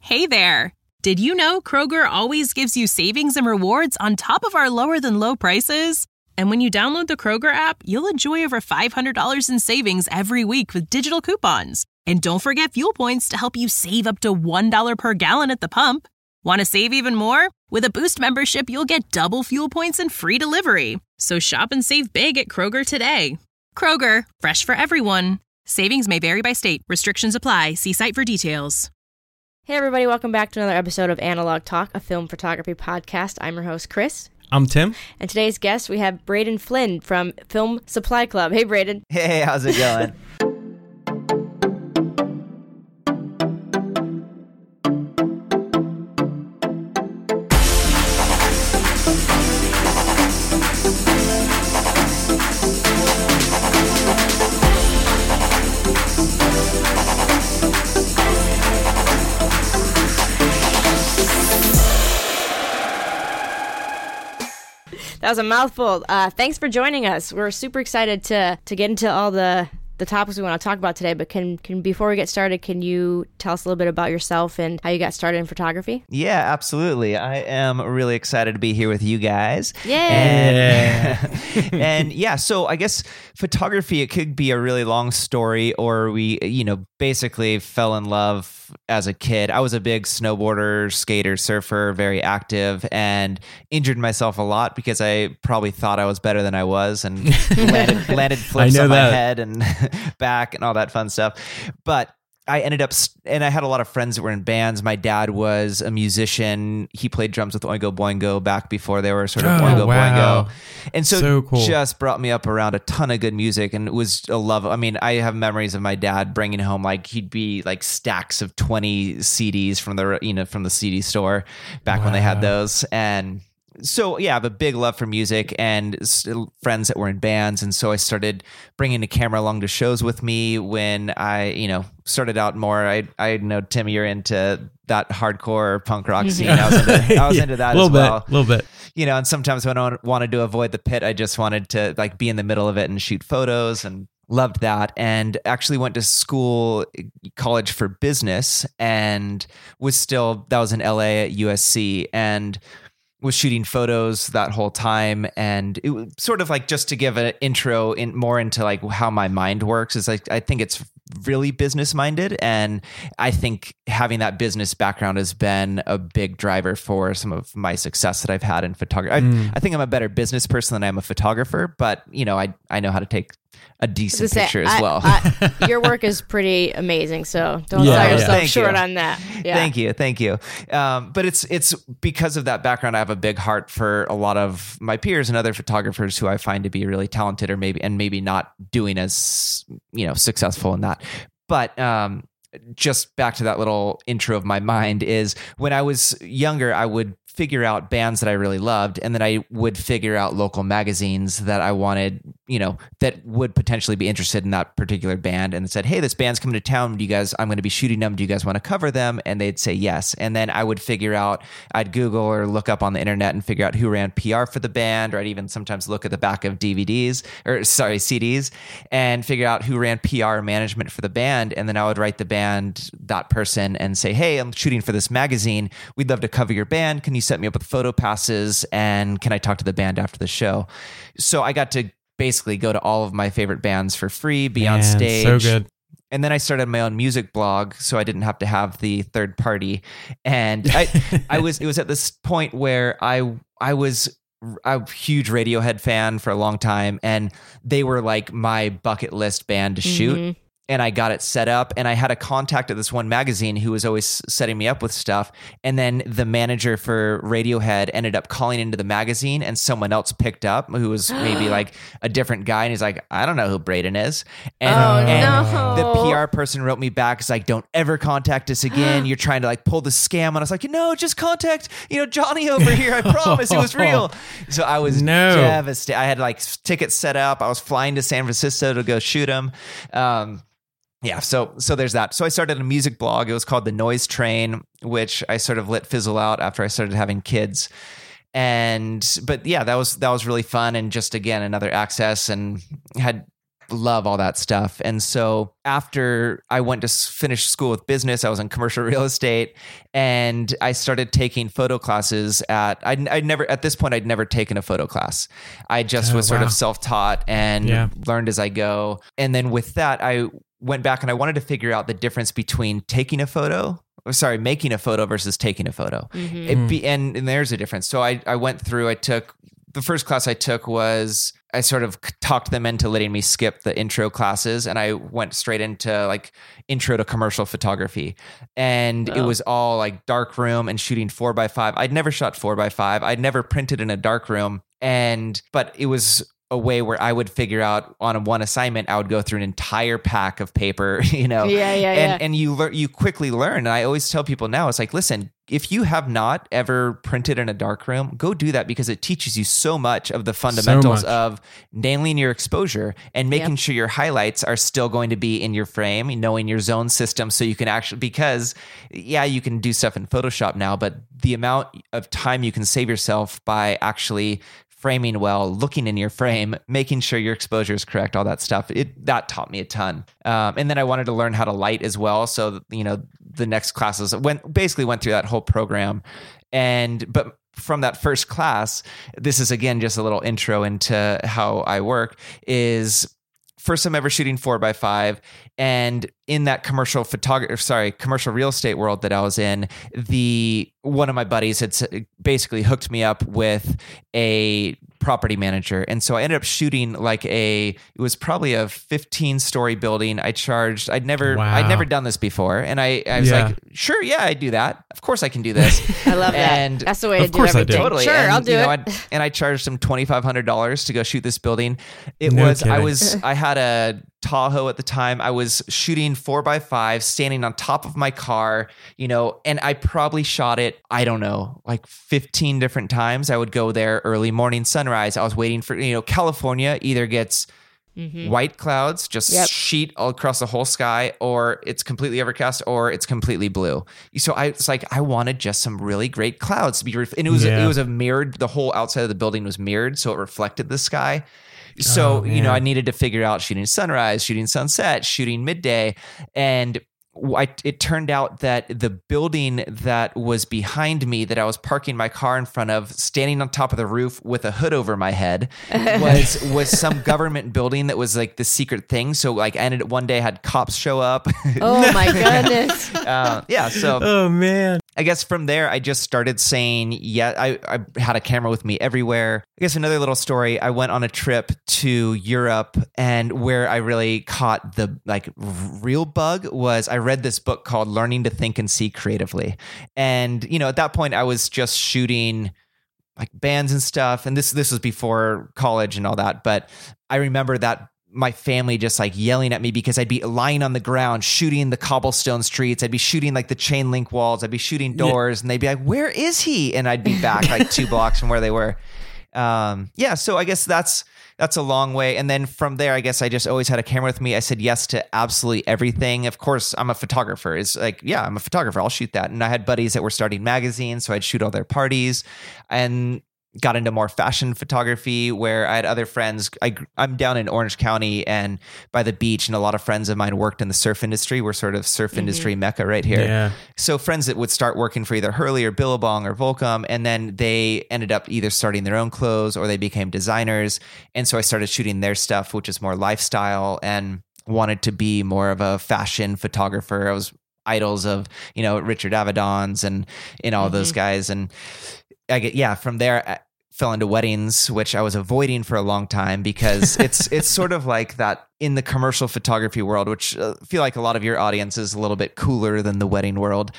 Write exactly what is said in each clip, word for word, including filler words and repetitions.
Hey there! Did you know Kroger always gives you savings and rewards on top of our lower-than-low prices? And when you download the Kroger app, you'll enjoy over five hundred dollars in savings every week with digital coupons. And don't forget fuel points to help you save up to one dollar per gallon at the pump. Want to save even more? With a Boost membership, you'll get double fuel points and free delivery. So shop and save big at Kroger today. Kroger, fresh for everyone. Savings may vary by state. Restrictions apply. See site for details. Hey everybody, welcome back to another episode of Analog Talk, a film photography podcast. I'm your host, Chris. I'm Tim. And today's guest, we have Braden Flynn from Film Supply Club. Hey, Braden. Hey, how's it going? That was a mouthful. Uh, thanks for joining us. We're super excited to to get into all the, the topics we want to talk about today. But can can before we get started, can you tell us a little bit about yourself and how you got started in photography? Yeah, absolutely. I am really excited to be here with you guys. Yay! And, and yeah, so I guess photography, it could be a really long story, or we, you know, basically fell in love as a kid. I was a big snowboarder, skater, surfer, very active, and injured myself a lot because I probably thought I was better than I was, and landed, landed flips on my that. head and back and all that fun stuff. But I ended up, and I had a lot of friends that were in bands. My dad was a musician. He played drums with Oingo Boingo back before they were sort of Oh, Oingo wow. Boingo. And so, So cool. just brought me up around a ton of good music, and it was a love. I mean, I have memories of my dad bringing home, like, he'd be like stacks of twenty C Ds from the, you know, from the C D store back when they had Wow. those. And so, yeah, I have a big love for music and s- friends that were in bands. And so I started bringing the camera along to shows with me when I, you know, started out more. I I know, Tim, you're into that hardcore punk rock scene. I was into, I was Yeah, into that little as well. bit, little bit. You know, and sometimes when I wanted to avoid the pit, I just wanted to like be in the middle of it and shoot photos, and loved that. And actually went to school, college for business, and was still, that was in L A at U S C, and was shooting photos that whole time. And it was sort of like, just to give an intro in more into like how my mind works, is like, I think it's really business minded. And I think having that business background has been a big driver for some of my success that I've had in photography. Mm. I, I think I'm a better business person than I am a photographer, but you know, I, I know how to take a decent Say, picture as I- well. I- your work is pretty amazing, so don't Yeah, sell yeah. yourself Thank short you. on that. Yeah. Thank you. Thank you. Um, but it's, it's because of that background, I have a big heart for a lot of my peers and other photographers who I find to be really talented, or maybe, and maybe not doing as, you know, successful in that. But, um, just back to that little intro of my mind, is when I was younger, I would figure out bands that I really loved, and then I would figure out local magazines that I wanted, you know, that would potentially be interested in that particular band, and said, hey, this band's coming to town. Do you guys, I'm going to be shooting them. Do you guys want to cover them? And they'd say yes. And then I would figure out, I'd Google or look up on the internet and figure out who ran P R for the band, or I'd even sometimes look at the back of D V Ds, or sorry, C Ds, and figure out who ran P R management for the band. And then I would write the band, that person, and say, hey, I'm shooting for this magazine. We'd love to cover your band. Can you set me up with photo passes? And can I talk to the band after the show? So I got to basically go to all of my favorite bands for free, be on Man, stage. so good. And then I started my own music blog, so I didn't have to have the third party. And I, I was, it was at this point where I, I was a huge Radiohead fan for a long time, and they were like my bucket list band to shoot. Mm-hmm. And I got it set up, and I had a contact at this one magazine who was always setting me up with stuff. And then the manager for Radiohead ended up calling into the magazine, and someone else picked up who was maybe like a different guy. And he's like, I don't know who Braden is. And, Oh, and no. the P R person wrote me back. It's like, don't ever contact us again. You're trying to like pull the scam. And I was like, no, just contact, you know, Johnny over here. I promise it was real. So I was No. devastated. I had like tickets set up. I was flying to San Francisco to go shoot them. Um, Yeah, so so there's that. So I started a music blog. It was called The Noise Train, which I sort of let fizzle out after I started having kids. And but yeah, that was that was really fun, and just again another access, and had love all that stuff. And so after I went to s- finish school with business, I was in commercial real estate, and I started taking photo classes at, I'd, I'd never, at this point, I'd never taken a photo class. I just Oh, was sort wow. of self-taught and Yeah. learned as I go. And then with that, I went back and I wanted to figure out the difference between taking a photo, or sorry, making a photo versus taking a photo. It be, and, and there's a difference. So I, I went through, I took, the first class I took was, I sort of talked them into letting me skip the intro classes, and I went straight into like intro to commercial photography. And it was all like dark room and shooting four by five. I'd never shot four by five. I'd never printed in a dark room. And, but it was a way where I would figure out on one assignment, I would go through an entire pack of paper, you know, Yeah, yeah, and, yeah. and you learn, you quickly learn. And I always tell people now, it's like, listen, if you have not ever printed in a dark room, go do that, because it teaches you so much of the fundamentals much. of nailing your exposure and making Yep. sure your highlights are still going to be in your frame, knowing your zone system, so you can actually, because yeah, you can do stuff in Photoshop now, but the amount of time you can save yourself by actually framing well, looking in your frame, making sure your exposure is correct, all that stuff. It that taught me a ton. Um, and then I wanted to learn how to light as well. So, you know, the next classes went basically went through that whole program. And but from that first class, this is again just a little intro into how I work, is first time ever shooting four by five. And in that commercial photography, sorry, commercial real estate world that I was in, the one of my buddies had s- basically hooked me up with a property manager. And so I ended up shooting like a, it was probably a fifteen story building. I charged, I'd never, Wow. I'd never done this before. And I, I was Yeah. like, sure, yeah, I do that. Of course I can do this. I love that. And That's the way Of to do course I do. everything. Totally. Sure, and, I'll do you know, it. I'd- and I charged him twenty-five hundred dollars to go shoot this building. It No was, I kidding. was, I had a Tahoe at the time. I was shooting four by five, standing on top of my car, you know, and I probably shot it, I don't know, like fifteen different times. I would go there early morning sunrise. I was waiting for, you know, California either gets white clouds, just Yep. sheet all across the whole sky, or it's completely overcast, or it's completely blue. So I was like, I wanted just some really great clouds to be, ref- and it was Yeah. it was a mirrored. The whole outside of the building was mirrored, so it reflected the sky. So Oh, you know, man. I needed to figure out shooting sunrise, shooting sunset, shooting midday, and I, it turned out that the building that was behind me that I was parking my car in front of, standing on top of the roof with a hood over my head, was was some government building that was like the secret thing. So like I ended up one day had cops show up. Oh my goodness. uh, yeah, so Oh man. I guess from there, I just started saying, yeah, I, I had a camera with me everywhere. I guess another little story, I went on a trip to Europe, and where I really caught the like real bug was I read this book called Learning to Think and See Creatively. And, you know, at that point I was just shooting like bands and stuff. And this, this was before college and all that. But I remember that my family just like yelling at me because I'd be lying on the ground shooting the cobblestone streets. I'd be shooting like the chain link walls. I'd be shooting doors, and they'd be like, "Where is he?" And I'd be back like two blocks from where they were. Um, yeah. So I guess that's, that's a long way. And then from there, I guess I just always had a camera with me. I said yes to absolutely everything. Of course, I'm a photographer. It's like, yeah, I'm a photographer. I'll shoot that. And I had buddies that were starting magazines, so I'd shoot all their parties, and got into more fashion photography, where I had other friends. I, I'm down in Orange County and by the beach, and a lot of friends of mine worked in the surf industry. We're sort of surf industry mecca right here. Yeah. So friends that would start working for either Hurley or Billabong or Volcom, and then they ended up either starting their own clothes or they became designers. And so I started shooting their stuff, which is more lifestyle, and wanted to be more of a fashion photographer. I was idols of, you know, Richard Avedon's and, and all those guys. And I get, yeah, from there, I fell into weddings, which I was avoiding for a long time because it's it's sort of like that in the commercial photography world, which I feel like a lot of your audience is a little bit cooler than the wedding world.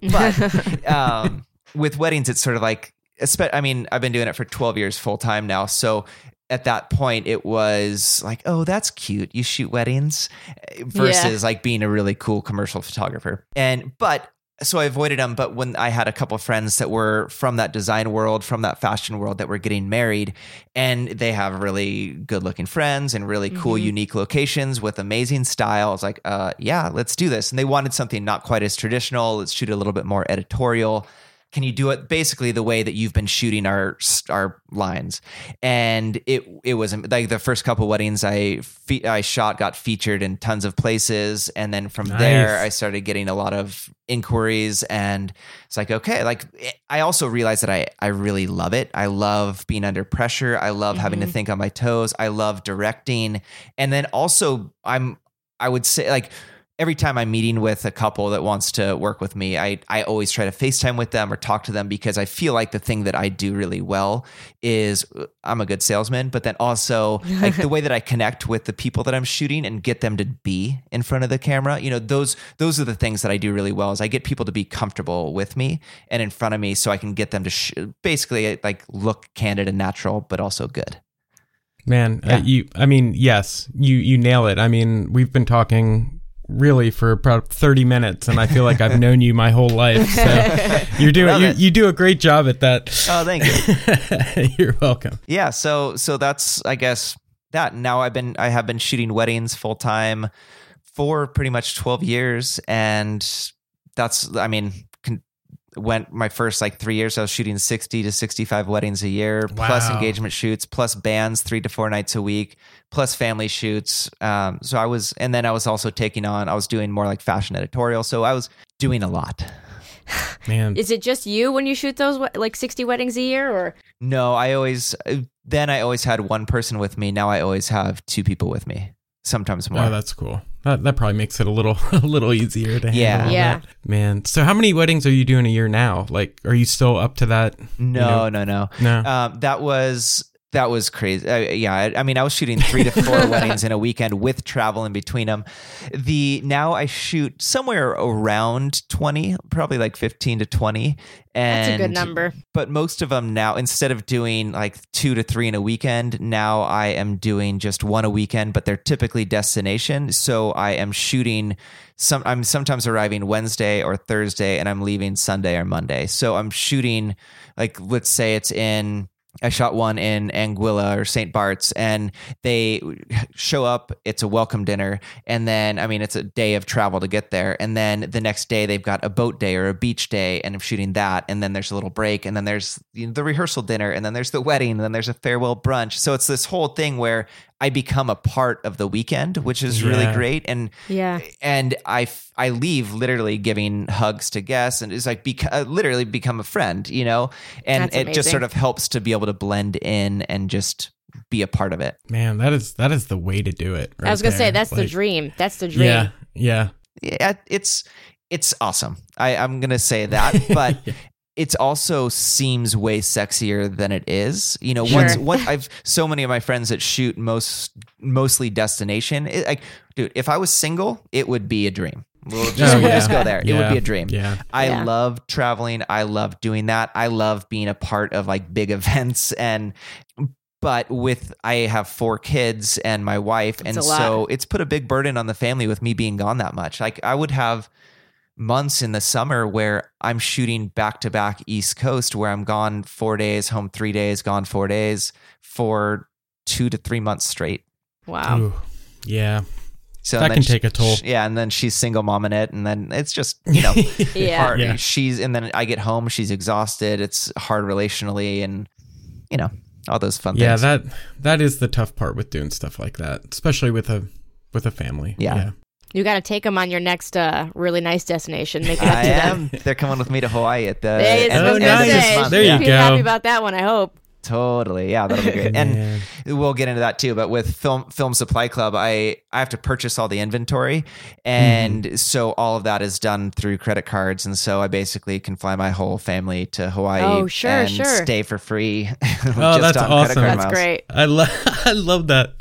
But um, with weddings, it's sort of like, I mean, I've been doing it for twelve years full time now. So at that point, it was like, oh, that's cute. You shoot weddings versus Yeah. like being a really cool commercial photographer. And, but so I avoided them. But when I had a couple of friends that were from that design world, from that fashion world, that were getting married, and they have really good looking friends and really cool, unique locations with amazing style. I was like, uh, yeah, let's do this. And they wanted something not quite as traditional. Let's shoot a little bit more editorial. can you do it basically the way that you've been shooting our our lines? And it it was like the first couple weddings I fe- I shot got featured in tons of places, and then from Nice. there I started getting a lot of inquiries, and it's like, okay, like I also realized that I I really love it. I love being under pressure. I love having to think on my toes. I love directing, and then also I'm I would say like. Every time I'm meeting with a couple that wants to work with me, I, I always try to FaceTime with them or talk to them, because I feel like the thing that I do really well is I'm a good salesman, but then also like the way that I connect with the people that I'm shooting and get them to be in front of the camera. You know, those those are the things that I do really well, is I get people to be comfortable with me and in front of me, so I can get them to sh- basically like look candid and natural, but also good. Man, Yeah. uh, you, I mean, yes, you, you nail it. I mean, we've been talking really for about thirty minutes, and I feel like I've known you my whole life. So you're doing, Love you, it. you do a great job at that. Oh, thank you. You're welcome. Yeah, so so that's I guess that. Now I've been I have been shooting weddings full time for pretty much twelve years, and that's I mean con- went my first like three years I was shooting sixty to sixty-five weddings a year, plus Wow. engagement shoots, plus bands three to four nights a week, plus family shoots. Um, so I was, and then I was also taking on I was doing more like fashion editorial. So I was doing a lot. Man, Is it just you when you shoot those we- like sixty weddings a year, or No, I always then I always had one person with me. Now I always have two people with me, sometimes more. oh, that's cool. That that probably makes it a little a little easier to handle. Yeah. all Yeah. that. Man. So how many weddings are you doing a year now? Like, are you still up to that? no, you no, no, No. Um, that was that was crazy. Uh, yeah, I, I mean, I was shooting three to four weddings in a weekend with travel in between them. The now I shoot somewhere around twenty, probably like fifteen to twenty. And, that's a good number? But most of them now, instead of doing like two to three in a weekend, now I am doing just one a weekend, but they're typically destination. So I am shooting some, I'm sometimes arriving Wednesday or Thursday, and I'm leaving Sunday or Monday. So I'm shooting like, let's say it's in, I shot one in Anguilla or Saint Bart's, and they show up. It's a welcome dinner. And then, I mean, it's a day of travel to get there. And then the next day they've got a boat day or a beach day, and I'm shooting that. And then there's a little break, and then there's you know, the rehearsal dinner, and then there's the wedding, and then there's a farewell brunch. So it's this whole thing where I become a part of the weekend, which is really Yeah. great. And Yeah. and I, f- I leave literally giving hugs to guests, and it's like beca- uh, literally become a friend, you know, and That's it just amazing. sort of helps to be able to blend in and just be a part of it. Man, that is that is the way to do it. I was right gonna say there. that's the Like, dream. That's the dream. Yeah, yeah. Yeah, it's it's awesome. I, I'm gonna say that, but it also seems way sexier than it is. You know, Sure. once once I've so many of my friends that shoot most mostly destination. It, like, dude, if I was single, it would be a dream. We'll just, Oh, we'll yeah. just go there. It Yeah. would be a dream. Yeah. I Yeah. love traveling. I love doing that. I love being a part of like big events, and but with I have four kids and my wife, and a lot. so it's put a big burden on the family with me being gone that much. Like I would have months in the summer where I'm shooting back to back East Coast, where I'm gone four days, home three days, gone four days for two to three months straight. Wow. Ooh, yeah. So That and then can she- take a toll. Yeah, and then she's single mom in it, and then it's just you know Yeah. hard. Yeah. She's and then I get home, she's exhausted. It's hard relationally, and you know all those fun Yeah, things. that that is the tough part with doing stuff like that, especially with a with a family. Yeah. You got to take them on your next uh, really nice destination. Make it up I to them. am. They're coming with me to Hawaii at the Hey, end I Oh, was of gonna nice. say, this month. There you she'll be go. happy about that one, I hope. Totally. Yeah, that'll be great. And Man. we'll get into that too. But with Film Film Supply Club, I, I have to purchase all the inventory. And Mm-hmm. so all of that is done through credit cards. And so I basically can fly my whole family to Hawaii Oh, sure, and sure. stay for free. Oh, that's awesome. That's great. I love I love that.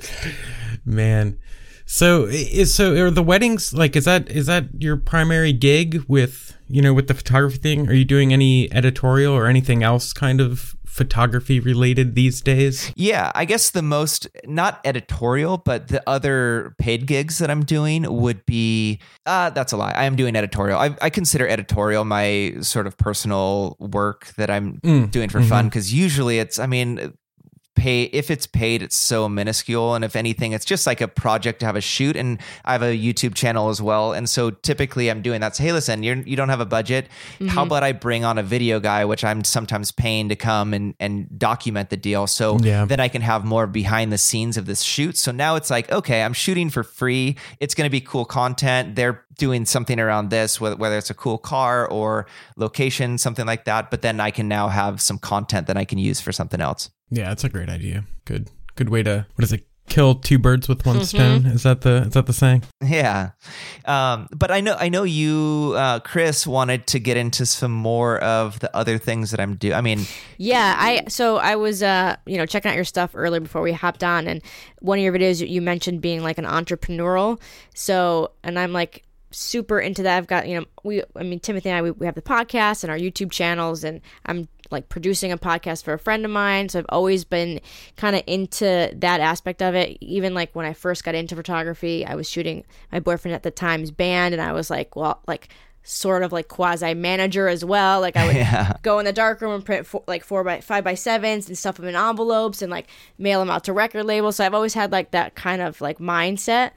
Man. So is so are the weddings like is that is that your primary gig with you know with the photography thing? Are you doing any editorial or anything else kind of photography related these days? Yeah, I guess the most, not editorial, but the other paid gigs that I'm doing would be, uh, that's a lie. I am doing editorial. I, I consider editorial my sort of personal work that I'm Mm, doing for fun, because usually it's, I mean, paid, if it's paid, it's so minuscule. And if anything, it's just like a project to have a shoot. And I have a YouTube channel as well. And so typically I'm doing that. So, hey, listen, you're, you don't have a budget. Mm-hmm. How about I bring on a video guy, which I'm sometimes paying to come and, and document the deal. So yeah. then I can have more behind the scenes of this shoot. So now it's like, okay, I'm shooting for free. It's going to be cool content. They're doing something around this, whether it's a cool car or location, something like that. But then I can now have some content that I can use for something else. Yeah, that's a great idea. Good, good way to, what is it? Kill two birds with one mm-hmm. stone. Is that the, is that the saying? Yeah. Um, but I know, I know you, uh, Chris, wanted to get into some more of the other things that I'm doing. I mean, yeah, I, so I was, uh, you know, checking out your stuff earlier before we hopped on, and one of your videos you mentioned being like an entrepreneurial. So, and I'm like, super into that. I've got, you know, we, I mean, Timothy and I, we, we have the podcast and our YouTube channels, and I'm like producing a podcast for a friend of mine. So I've always been kind of into that aspect of it. Even like when I first got into photography, I was shooting my boyfriend at the time's band, and I was like, well, like sort of like quasi manager as well. Like I would yeah. go in the darkroom and print four, like four by five by sevens and stuff them in envelopes and like mail them out to record labels. So I've always had like that kind of like mindset.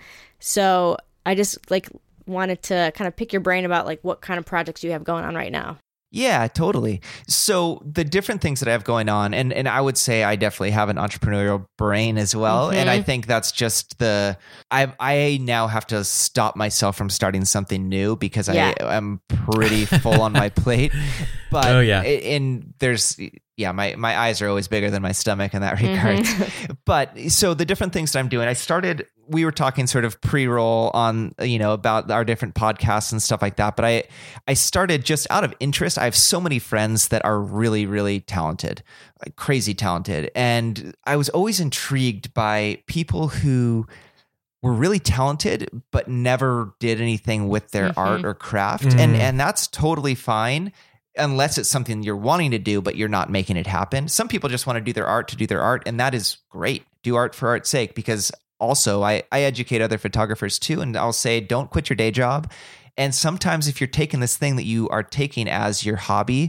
So I just like wanted to kind of pick your brain about like what kind of projects you have going on right now. Yeah, totally. So the different things that I have going on, and, and I would say I definitely have an entrepreneurial brain as well. Mm-hmm. And I think that's just the, I I now have to stop myself from starting something new because yeah. I am pretty full on my plate. But oh, yeah. and there's, yeah, my, my eyes are always bigger than my stomach in that regard. Mm-hmm. But so the different things that I'm doing, I started, we were talking sort of pre-roll on, you know, about our different podcasts and stuff like that. But I, I started just out of interest. I have so many friends that are really, really talented, like crazy talented. And I was always intrigued by people who were really talented, but never did anything with their mm-hmm. art or craft. Mm-hmm. And, and that's totally fine. Unless it's something you're wanting to do, but you're not making it happen. Some people just want to do their art to do their art. And that is great. Do art for art's sake, because also I, I educate other photographers too. And I'll say, don't quit your day job. And sometimes if you're taking this thing that you are taking as your hobby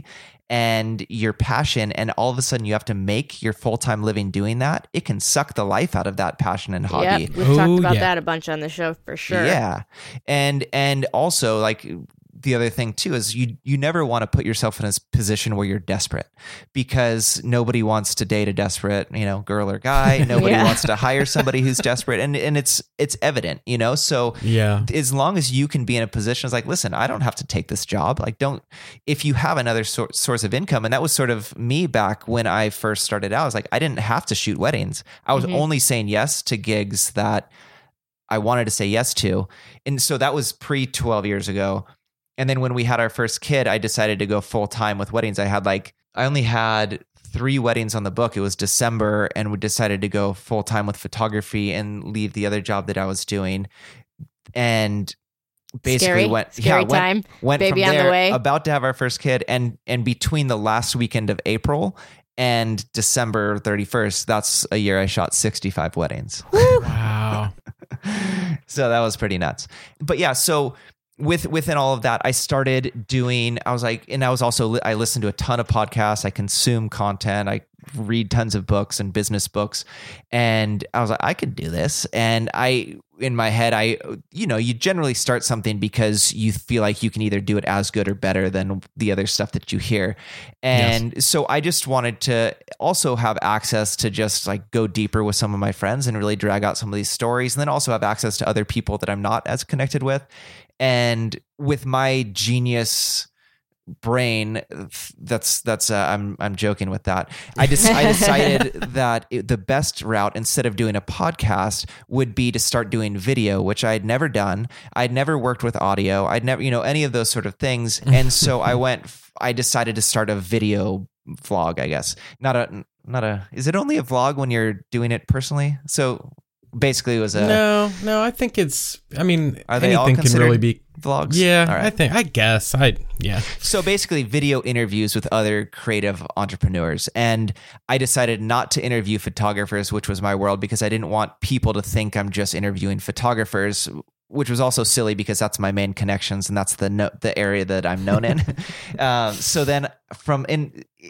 and your passion, and all of a sudden you have to make your full-time living doing that, it can suck the life out of that passion and hobby. Yep, we've oh, talked about yeah. that a bunch on the show for sure. Yeah. And, and also like, the other thing too is you you never want to put yourself in a position where you're desperate, because nobody wants to date a desperate, you know, girl or guy. Nobody yeah. wants to hire somebody who's desperate, and and it's it's evident, you know. So yeah, as long as you can be in a position, it's like, listen, I don't have to take this job. Like, don't, if you have another sor- source of income, and that was sort of me back when I first started out. I was like, I didn't have to shoot weddings. I was mm-hmm. only saying yes to gigs that I wanted to say yes to, and so that was pre twelve years ago. And then when we had our first kid, I decided to go full time with weddings. I had like, I only had three weddings on the book. It was December, and we decided to go full time with photography and leave the other job that I was doing. And basically scary, went, scary yeah, time. went, went Baby from on there, the way. About to have our first kid. And, and between the last weekend of April and December thirty-first, that's a year I shot sixty-five weddings. Wow. So that was pretty nuts. But yeah, so With within all of that, I started doing, I was like, and I was also, I listened to a ton of podcasts. I consume content. I read tons of books and business books. And I was like, I could do this. And I, in my head, I, you know, you generally start something because you feel like you can either do it as good or better than the other stuff that you hear. And yes. so I just wanted to also have access to just like go deeper with some of my friends and really drag out some of these stories. And then also have access to other people that I'm not as connected with. And with my genius brain, that's that's uh, I'm I'm joking with that. I just I decided that it, the best route, instead of doing a podcast, would be to start doing video, which I had never done. I'd never worked with audio. I'd never, you know, any of those sort of things. And so I went. I decided to start a video vlog. I guess not a not a. Is it only a vlog when you're doing it personally? So. Basically, it was a no, no. I think it's. I mean, are they anything all can really be vlogs? Yeah, right. I think. I guess. I yeah. So basically, video interviews with other creative entrepreneurs, and I decided not to interview photographers, which was my world, because I didn't want people to think I'm just interviewing photographers. Which was also silly because that's my main connections, and that's the no, the area that I'm known in. um, so then, from in.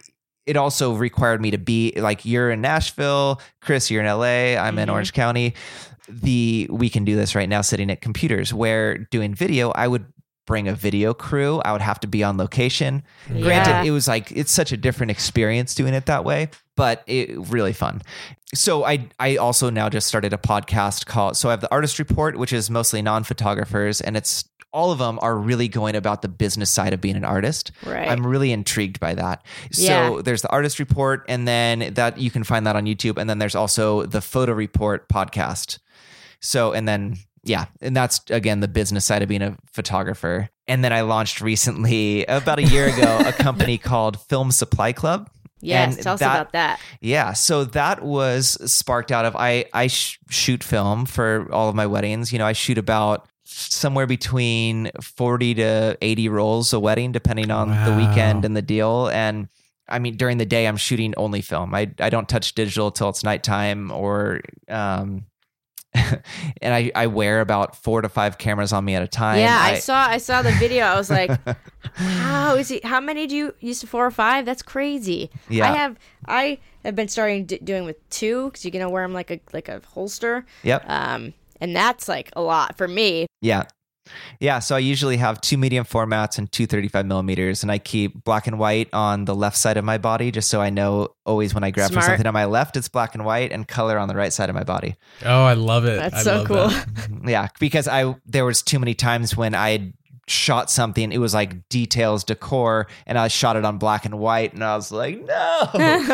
it also required me to be like, you're in Nashville, Chris, you're in L A, I'm mm-hmm. in Orange County. The we can do this right now sitting at computers. Where doing video, I would bring a video crew. I would have to be on location. Yeah. Granted, it was like, it's such a different experience doing it that way, but it really fun. So I I also now just started a podcast called, so I have the Artist Report, which is mostly non-photographers, and it's all of them are really going about the business side of being an artist. Right. I'm really intrigued by that. Yeah. So there's the Artist Report, and then that you can find that on YouTube. And then there's also the Photo Report podcast. So, and then, yeah, and that's, again, the business side of being a photographer. And then I launched recently, about a year ago, a company called Film Supply Club. Yes, and tell us that, about that. Yeah, so that was sparked out of, I, I sh- shoot film for all of my weddings. You know, I shoot about somewhere between forty to eighty rolls a wedding, depending on wow. the weekend and the deal. And I mean, during the day, I'm shooting only film. I, I don't touch digital till it's nighttime, or... Um, and I, I wear about four to five cameras on me at a time. Yeah, I, I saw I saw the video. I was like, how is he? How many do you use? To four or five? That's crazy. Yeah. I have I have been starting d- doing with two, because you can wear them like a like a holster. Yep. Um, and that's like a lot for me. Yeah. Yeah, so I usually have two medium formats and two thirty-five millimeters, and I keep black and white on the left side of my body, just so I know always when I grab Smart. for something on my left, it's black and white, and color on the right side of my body. Oh, I love it. That's I so love cool. That. Yeah, because I there was too many times when I shot something, it was like details, decor, and I shot it on black and white, and I was like, no.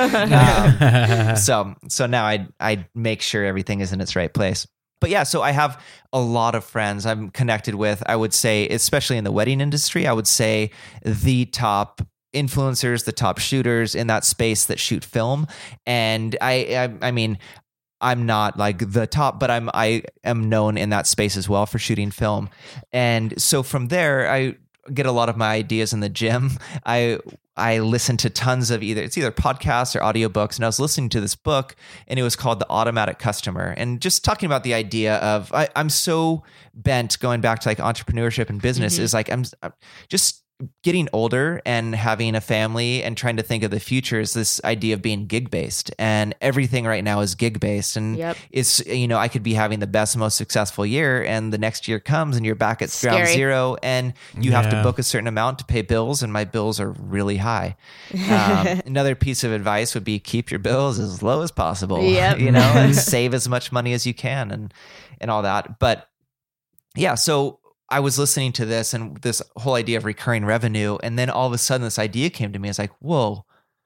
um, so so now I I make sure everything is in its right place. But yeah, so I have a lot of friends I'm connected with. I would say, especially in the wedding industry, I would say the top influencers, the top shooters in that space that shoot film. And I, I, I mean, I'm not like the top, but I'm, I am known in that space as well for shooting film. And so from there, I get a lot of my ideas in the gym. I I listen to tons of either it's either podcasts or audiobooks, and I was listening to this book, and it was called The Automatic Customer, and just talking about the idea of I, I'm so bent going back to like entrepreneurship and business mm-hmm. is like I'm, I'm just getting older and having a family and trying to think of the future is this idea of being gig based, and everything right now is gig based. And yep. it's, you know, I could be having the best, most successful year, and the next year comes and you're back at Scary. ground zero, and you yeah. have to book a certain amount to pay bills. And my bills are really high. Um, another piece of advice would be keep your bills as low as possible, yep. you know, and save as much money as you can, and, and all that. But yeah, so I was listening to this and this whole idea of recurring revenue. And then all of a sudden this idea came to me. It's like, whoa,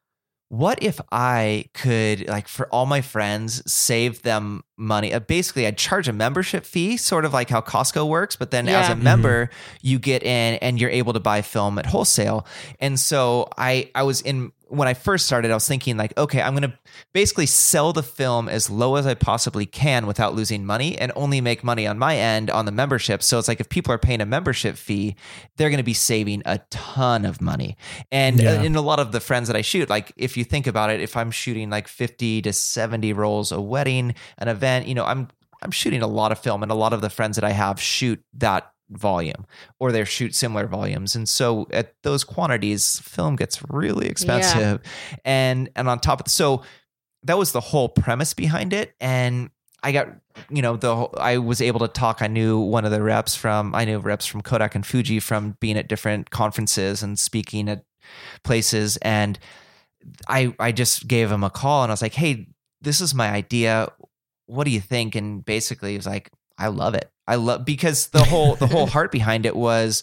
what if I could, like, for all my friends, save them money? Uh, basically, I'd charge a membership fee, sort of like how Costco works. But then yeah. as a member, mm-hmm. you get in and you're able to buy film at wholesale. And so I, I was in, when I first started, I was thinking like, okay, I'm going to basically sell the film as low as I possibly can without losing money, and only make money on my end on the membership. So it's like, if people are paying a membership fee, they're going to be saving a ton of money. And yeah. in a lot of the friends that I shoot, like if you think about it, if I'm shooting like fifty to seventy rolls a wedding, an event, you know, I'm, I'm shooting a lot of film, and a lot of the friends that I have shoot that volume, or they shoot similar volumes. And so at those quantities, film gets really expensive. Yeah. And, and on top of, so that was the whole premise behind it. And I got, you know, the, I was able to talk. I knew one of the reps from, I knew reps from Kodak and Fuji from being at different conferences and speaking at places. And I, I just gave him a call, and I was like, hey, this is my idea. What do you think? And basically he was like, I love it. I love, because the whole, the whole heart behind it was,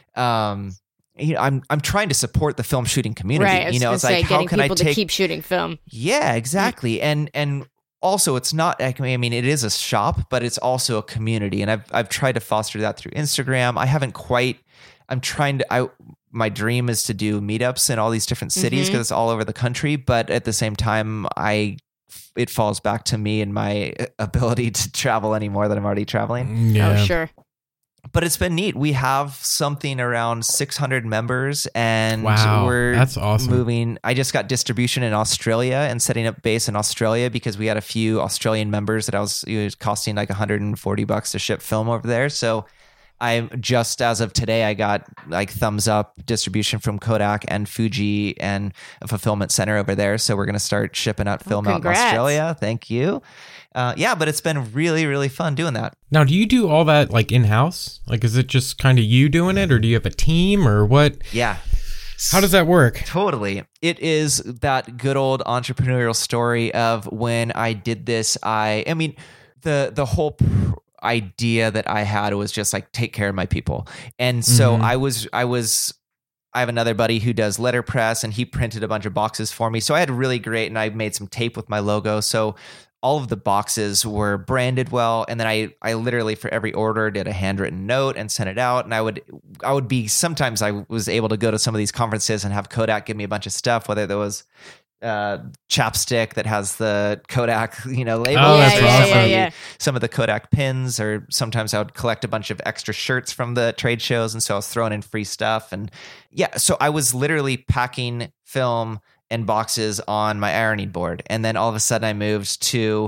um, you know, I'm, I'm trying to support the film shooting community. Right. I was you know, gonna it's say, like, how getting can I people take, to keep shooting film? Yeah, exactly. And, and also it's not, I mean, it is a shop, but it's also a community. And I've, I've tried to foster that through Instagram. I haven't quite, I'm trying to, I, my dream is to do meetups in all these different cities, because mm-hmm. it's all over the country. But at the same time, I, it falls back to me and my ability to travel any more than I'm already traveling. Yeah. Oh, sure. But it's been neat. We have something around six hundred members, and wow, we're that's awesome. moving. I just got distribution in Australia and setting up base in Australia, because we had a few Australian members that I was, it was costing like one hundred forty bucks to ship film over there. So I'm just as of today, I got like thumbs up distribution from Kodak and Fuji and a fulfillment center over there. So we're going to start shipping out film oh, out in Australia. Thank you. Uh, yeah, but it's been really, really fun doing that. Now, do you do all that like in-house? Like, is it just kind of you doing it, or do you have a team, or what? Yeah. How does that work? Totally. It is that good old entrepreneurial story of when I did this. I, I mean, the the whole pr- idea that I had was just like take care of my people, and so Mhm. I was I was. I have another buddy who does letterpress, and he printed a bunch of boxes for me. So I had really great, and I made some tape with my logo. So all of the boxes were branded well, and then I I literally for every order did a handwritten note and sent it out. And I would I would be sometimes I was able to go to some of these conferences and have Kodak give me a bunch of stuff, whether there was uh, chapstick that has the Kodak, you know, label. Oh, that's yeah, yeah, awesome. yeah, yeah. Some of the Kodak pins, or sometimes I would collect a bunch of extra shirts from the trade shows. And so I was throwing in free stuff. And yeah, so I was literally packing film and boxes on my ironing board. And then all of a sudden I moved to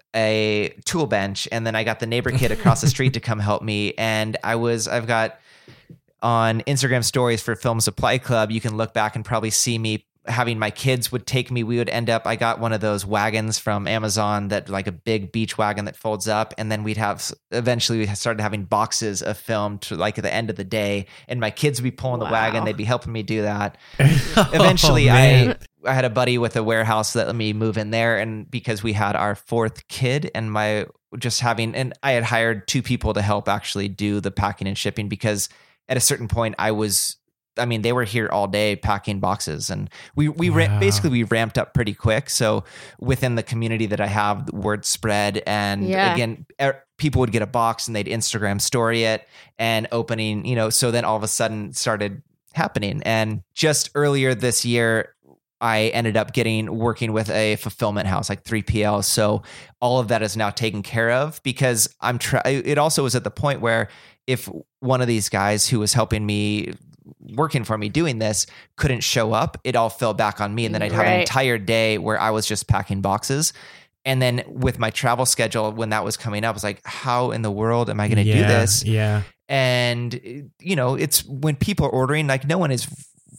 a tool bench, and then I got the neighbor kid across the street to come help me. And I was, I've got on Instagram stories for Film Supply Club, you can look back and probably see me having my kids would take me. We would end up, I got one of those wagons from Amazon that like a big beach wagon that folds up. And then we'd have, eventually we started having boxes of film to like at the end of the day, and my kids would be pulling Wow. the wagon. They'd be helping me do that. Eventually Oh, I, man. I had a buddy with a warehouse that let me move in there. And because we had our fourth kid, and my just having, and I had hired two people to help actually do the packing and shipping, because at a certain point I was, I mean, they were here all day packing boxes, and we, we Wow. ra- basically we ramped up pretty quick. So within the community that I have, the word spread. And Yeah. again, er, people would get a box and they'd Instagram story it and opening, you know, so then all of a sudden it started happening. And just earlier this year, I ended up getting working with a fulfillment house like three P L. So all of that is now taken care of, because I'm try- it also was at the point where if one of these guys who was helping me, working for me doing this, couldn't show up, it all fell back on me. And then I'd have an Right. entire day where I was just packing boxes. And then with my travel schedule, when that was coming up, I was like, how in the world am I going to do Yeah, this? Yeah. And, you know, it's when people are ordering, like no one is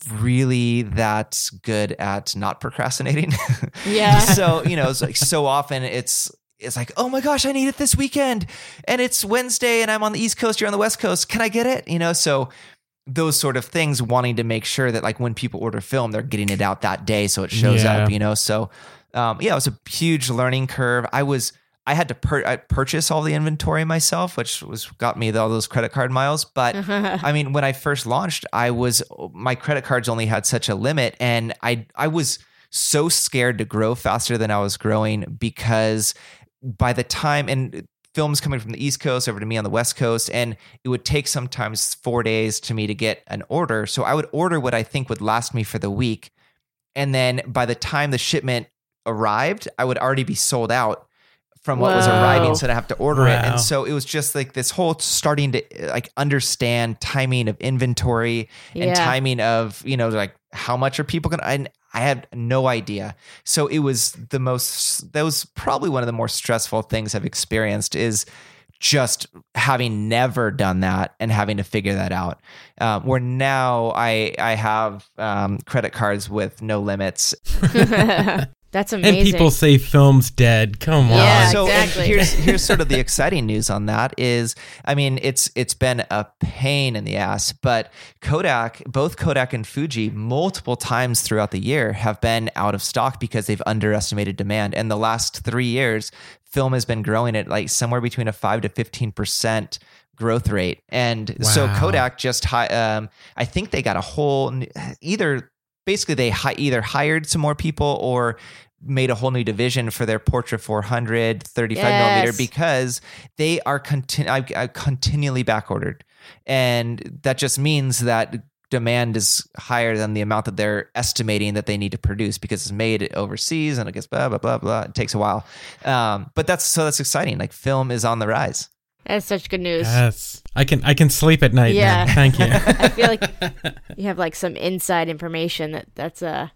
really that good at not procrastinating. Yeah. So, you know, it's like so often it's, it's like, oh my gosh, I need it this weekend. And it's Wednesday and I'm on the East Coast, you're on the West Coast. Can I get it? You know, so those sort of things, wanting to make sure that like when people order film, they're getting it out that day so it shows Yeah. up, you know? So, um, yeah, it was a huge learning curve. I was, I had to pur- I purchase all the inventory myself, which was got me all those credit card miles. But I mean, when I first launched, I was, my credit cards only had such a limit, and I, I was so scared to grow faster than I was growing, because by the time, and films coming from the East Coast over to me on the West Coast, and it would take sometimes four days to me to get an order. So I would order what I think would last me for the week. And then by the time the shipment arrived, I would already be sold out from what was Whoa. arriving. So I'd have to order it. Wow. And so it was just like this whole starting to like understand timing of inventory and Yeah. timing of, you know, like how much are people going to, I, I had no idea. So it was the most, that was probably one of the more stressful things I've experienced, is just having never done that and having to figure that out. Um, where now I, I have um, credit cards with no limits. That's amazing. And people say film's dead. Come Yeah. on. So and exactly. here's here's sort of the exciting news on that is, I mean, it's it's been a pain in the ass, but Kodak, both Kodak and Fuji, multiple times throughout the year have been out of stock because they've underestimated demand. And the last three years, film has been growing at like somewhere between a five to fifteen percent growth rate. And so Wow. Kodak just hi- um, I think they got a whole n- either. Basically, they hi- either hired some more people or made a whole new division for their Portra four hundred thirty-five millimeter, Yes. because they are conti- I, I continually backordered. And that just means that demand is higher than the amount that they're estimating that they need to produce, because it's made overseas and it gets blah, blah, blah, blah. It takes a while. Um, but that's, so that's exciting. Like film is on the rise. That's such good news. Yes. I can I can sleep at night Yeah. now. Thank you. I feel like you have like some inside information that that's uh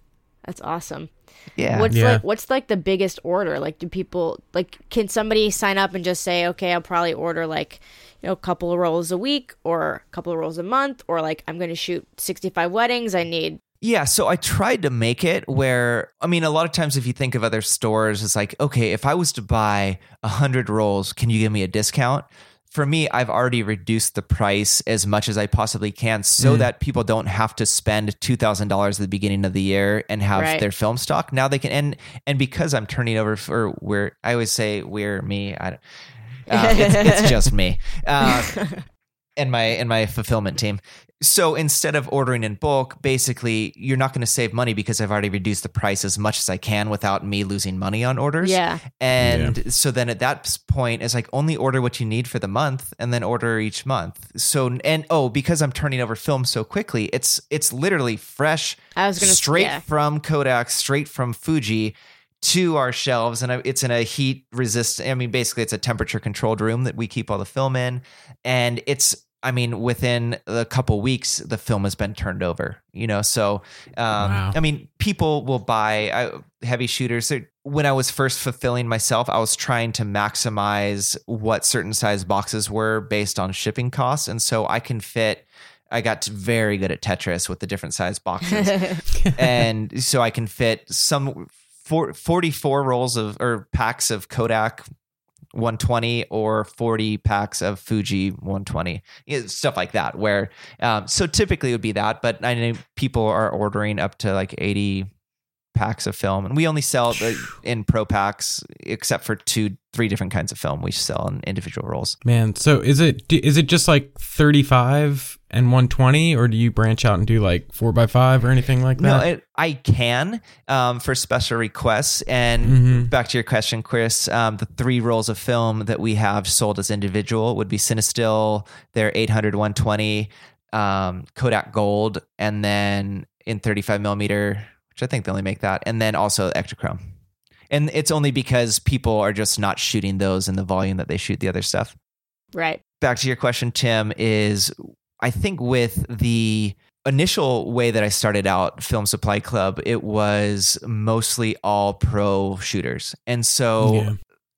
That's awesome. Yeah. What's Yeah. like what's like the biggest order? Like do people like can somebody sign up and just say, okay, I'll probably order like, you know, a couple of rolls a week or a couple of rolls a month, or like I'm gonna shoot sixty-five weddings. I need Yeah, so I tried to make it where, I mean, a lot of times if you think of other stores, it's like, okay, if I was to buy one hundred rolls, can you give me a discount? For me, I've already reduced the price as much as I possibly can so mm. that people don't have to spend two thousand dollars at the beginning of the year and have right. their film stock. Now they can, and and because I'm turning over for, we're, I always say we're me, I don't, uh, it's, it's just me. Uh, and my and my fulfillment team. So instead of ordering in bulk, basically you're not going to save money because I've already reduced the price as much as I can without me losing money on orders. Yeah. And yeah. so then at that point, it's like only order what you need for the month and then order each month. So and oh, because I'm turning over film so quickly, it's it's literally fresh, I was gonna, straight yeah. from Kodak, straight from Fuji to our shelves, and it's in a heat resist. I mean, basically, it's a temperature controlled room that we keep all the film in, and it's. I mean, within a couple weeks, the film has been turned over. You know, so um, wow. I mean, people will buy uh, heavy shooters. When I was first fulfilling myself, I was trying to maximize what certain size boxes were based on shipping costs, and so I can fit. I got very good at Tetris with the different size boxes, and so I can fit some. forty-four rolls of or packs of Kodak one twenty or forty packs of Fuji one twenty, stuff like that. Where um, so typically it would be that, but I know people are ordering up to like eighty packs of film, and we only sell the, in pro packs, except for two, three different kinds of film. We sell in individual rolls. Man, so is it is it just like thirty-five and one twenty, or do you branch out and do like four by five or anything like that? No, it, I can um, for special requests. And mm-hmm. back to your question, Chris, um, the three rolls of film that we have sold as individual would be Cinestill, their eight hundred, one twenty, um, Kodak Gold, and then in thirty-five millimeter, which I think they only make that, and then also Ektachrome. And it's only because people are just not shooting those in the volume that they shoot the other stuff. Right. Back to your question, Tim, is I think with the initial way that I started out Film Supply Club, it was mostly all pro shooters. And so yeah.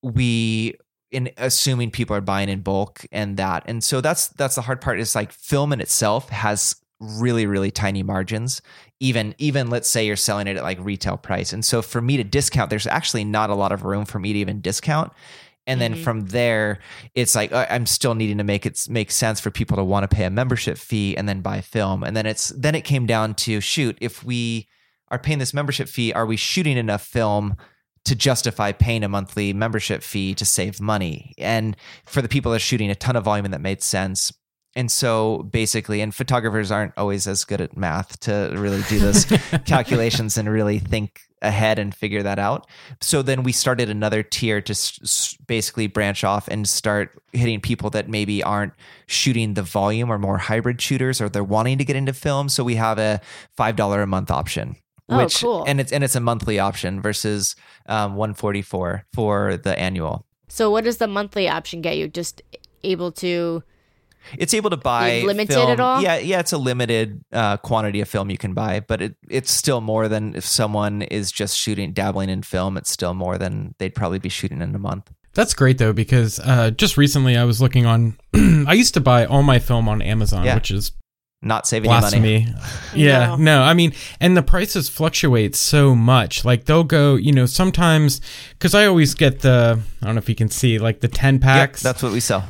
we, in assuming people are buying in bulk and that. And so that's that's the hard part is like film in itself has really, really tiny margins. Even, even let's say you're selling it at like retail price. And so for me to discount, there's actually not a lot of room for me to even discount. And then mm-hmm. from there, it's like I'm still needing to make it make sense for people to want to pay a membership fee and then buy film. And then it's then it came down to shoot, if we are paying this membership fee, are we shooting enough film to justify paying a monthly membership fee to save money? And for the people that are shooting a ton of volume, and that made sense. And so basically, and photographers aren't always as good at math to really do those calculations and really think ahead and figure that out. So then we started another tier to s- basically branch off and start hitting people that maybe aren't shooting the volume or more hybrid shooters, or they're wanting to get into film. So we have a five dollars a month option. Oh, which, cool. And it's and it's a monthly option versus um, one hundred forty-four dollars for the annual. So what does the monthly option get you? Just able to... It's able to buy limited film. at all? Yeah, yeah, it's a limited uh, quantity of film you can buy, but it, it's still more than if someone is just shooting, dabbling in film. It's still more than they'd probably be shooting in a month. That's great though, because uh, just recently I was looking on. I used to buy all my film on Amazon, Yeah. which is Not saving you blasphemy. money. Yeah, No. no, I mean, and the prices fluctuate so much. Like they'll go, you know, sometimes because I always get the, I don't know if you can see, like the ten Yep, packs, that's what we sell.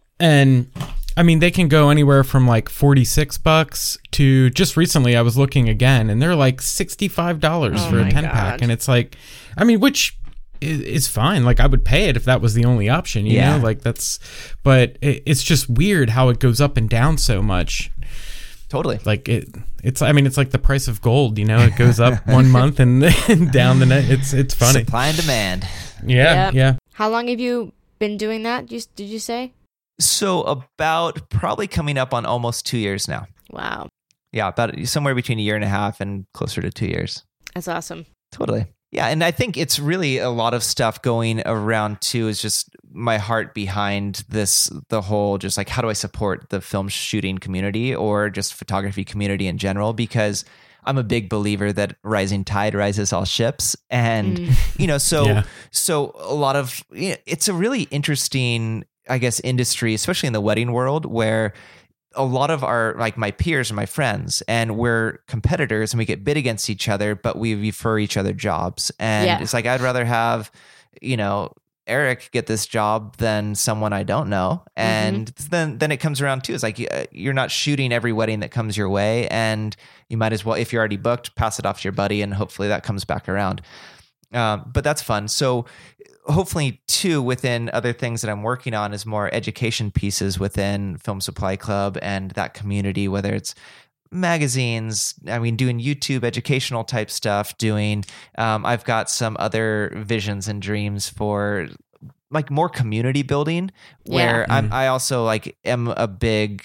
and I mean they can go anywhere from like forty-six bucks to just recently I was looking again, and they're like sixty-five dollars Oh for a my ten God. pack, and it's like, I mean, which is, is fine. Like I would pay it if that was the only option, you Yeah. know, like that's, but it, it's just weird how it goes up and down so much. Totally. Like it, it's. I mean, it's like the price of gold. You know, it goes up one month and then down the next. It's it's funny. Supply and demand. Yeah, Yep. yeah. How long have you been doing that? You, did you say? So about probably coming up on almost two years now. Wow. Yeah, about somewhere between a year and a half and closer to two years. That's awesome. Totally. Yeah, and I think it's really a lot of stuff going around too, is just my heart behind this, the whole just like, how do I support the film shooting community or just photography community in general? Because I'm a big believer that rising tide rises all ships. And, Mm. you know, so, Yeah. so a lot of, you know, it's a really interesting, I guess, industry, especially in the wedding world, where a lot of our, like my peers and my friends, and we're competitors and we get bid against each other, but we refer each other jobs. And Yeah. it's like, I'd rather have, you know, Eric get this job than someone I don't know. And Mm-hmm. then, then it comes around too. It's like, you're not shooting every wedding that comes your way, and you might as well, if you're already booked, pass it off to your buddy, and hopefully that comes back around. Um, but that's fun. So hopefully too, within other things that I'm working on, is more education pieces within Film Supply Club and that community, whether it's magazines, I mean, doing YouTube educational type stuff, doing, um, I've got some other visions and dreams for like more community building, where Yeah. I'm, I also like am a big,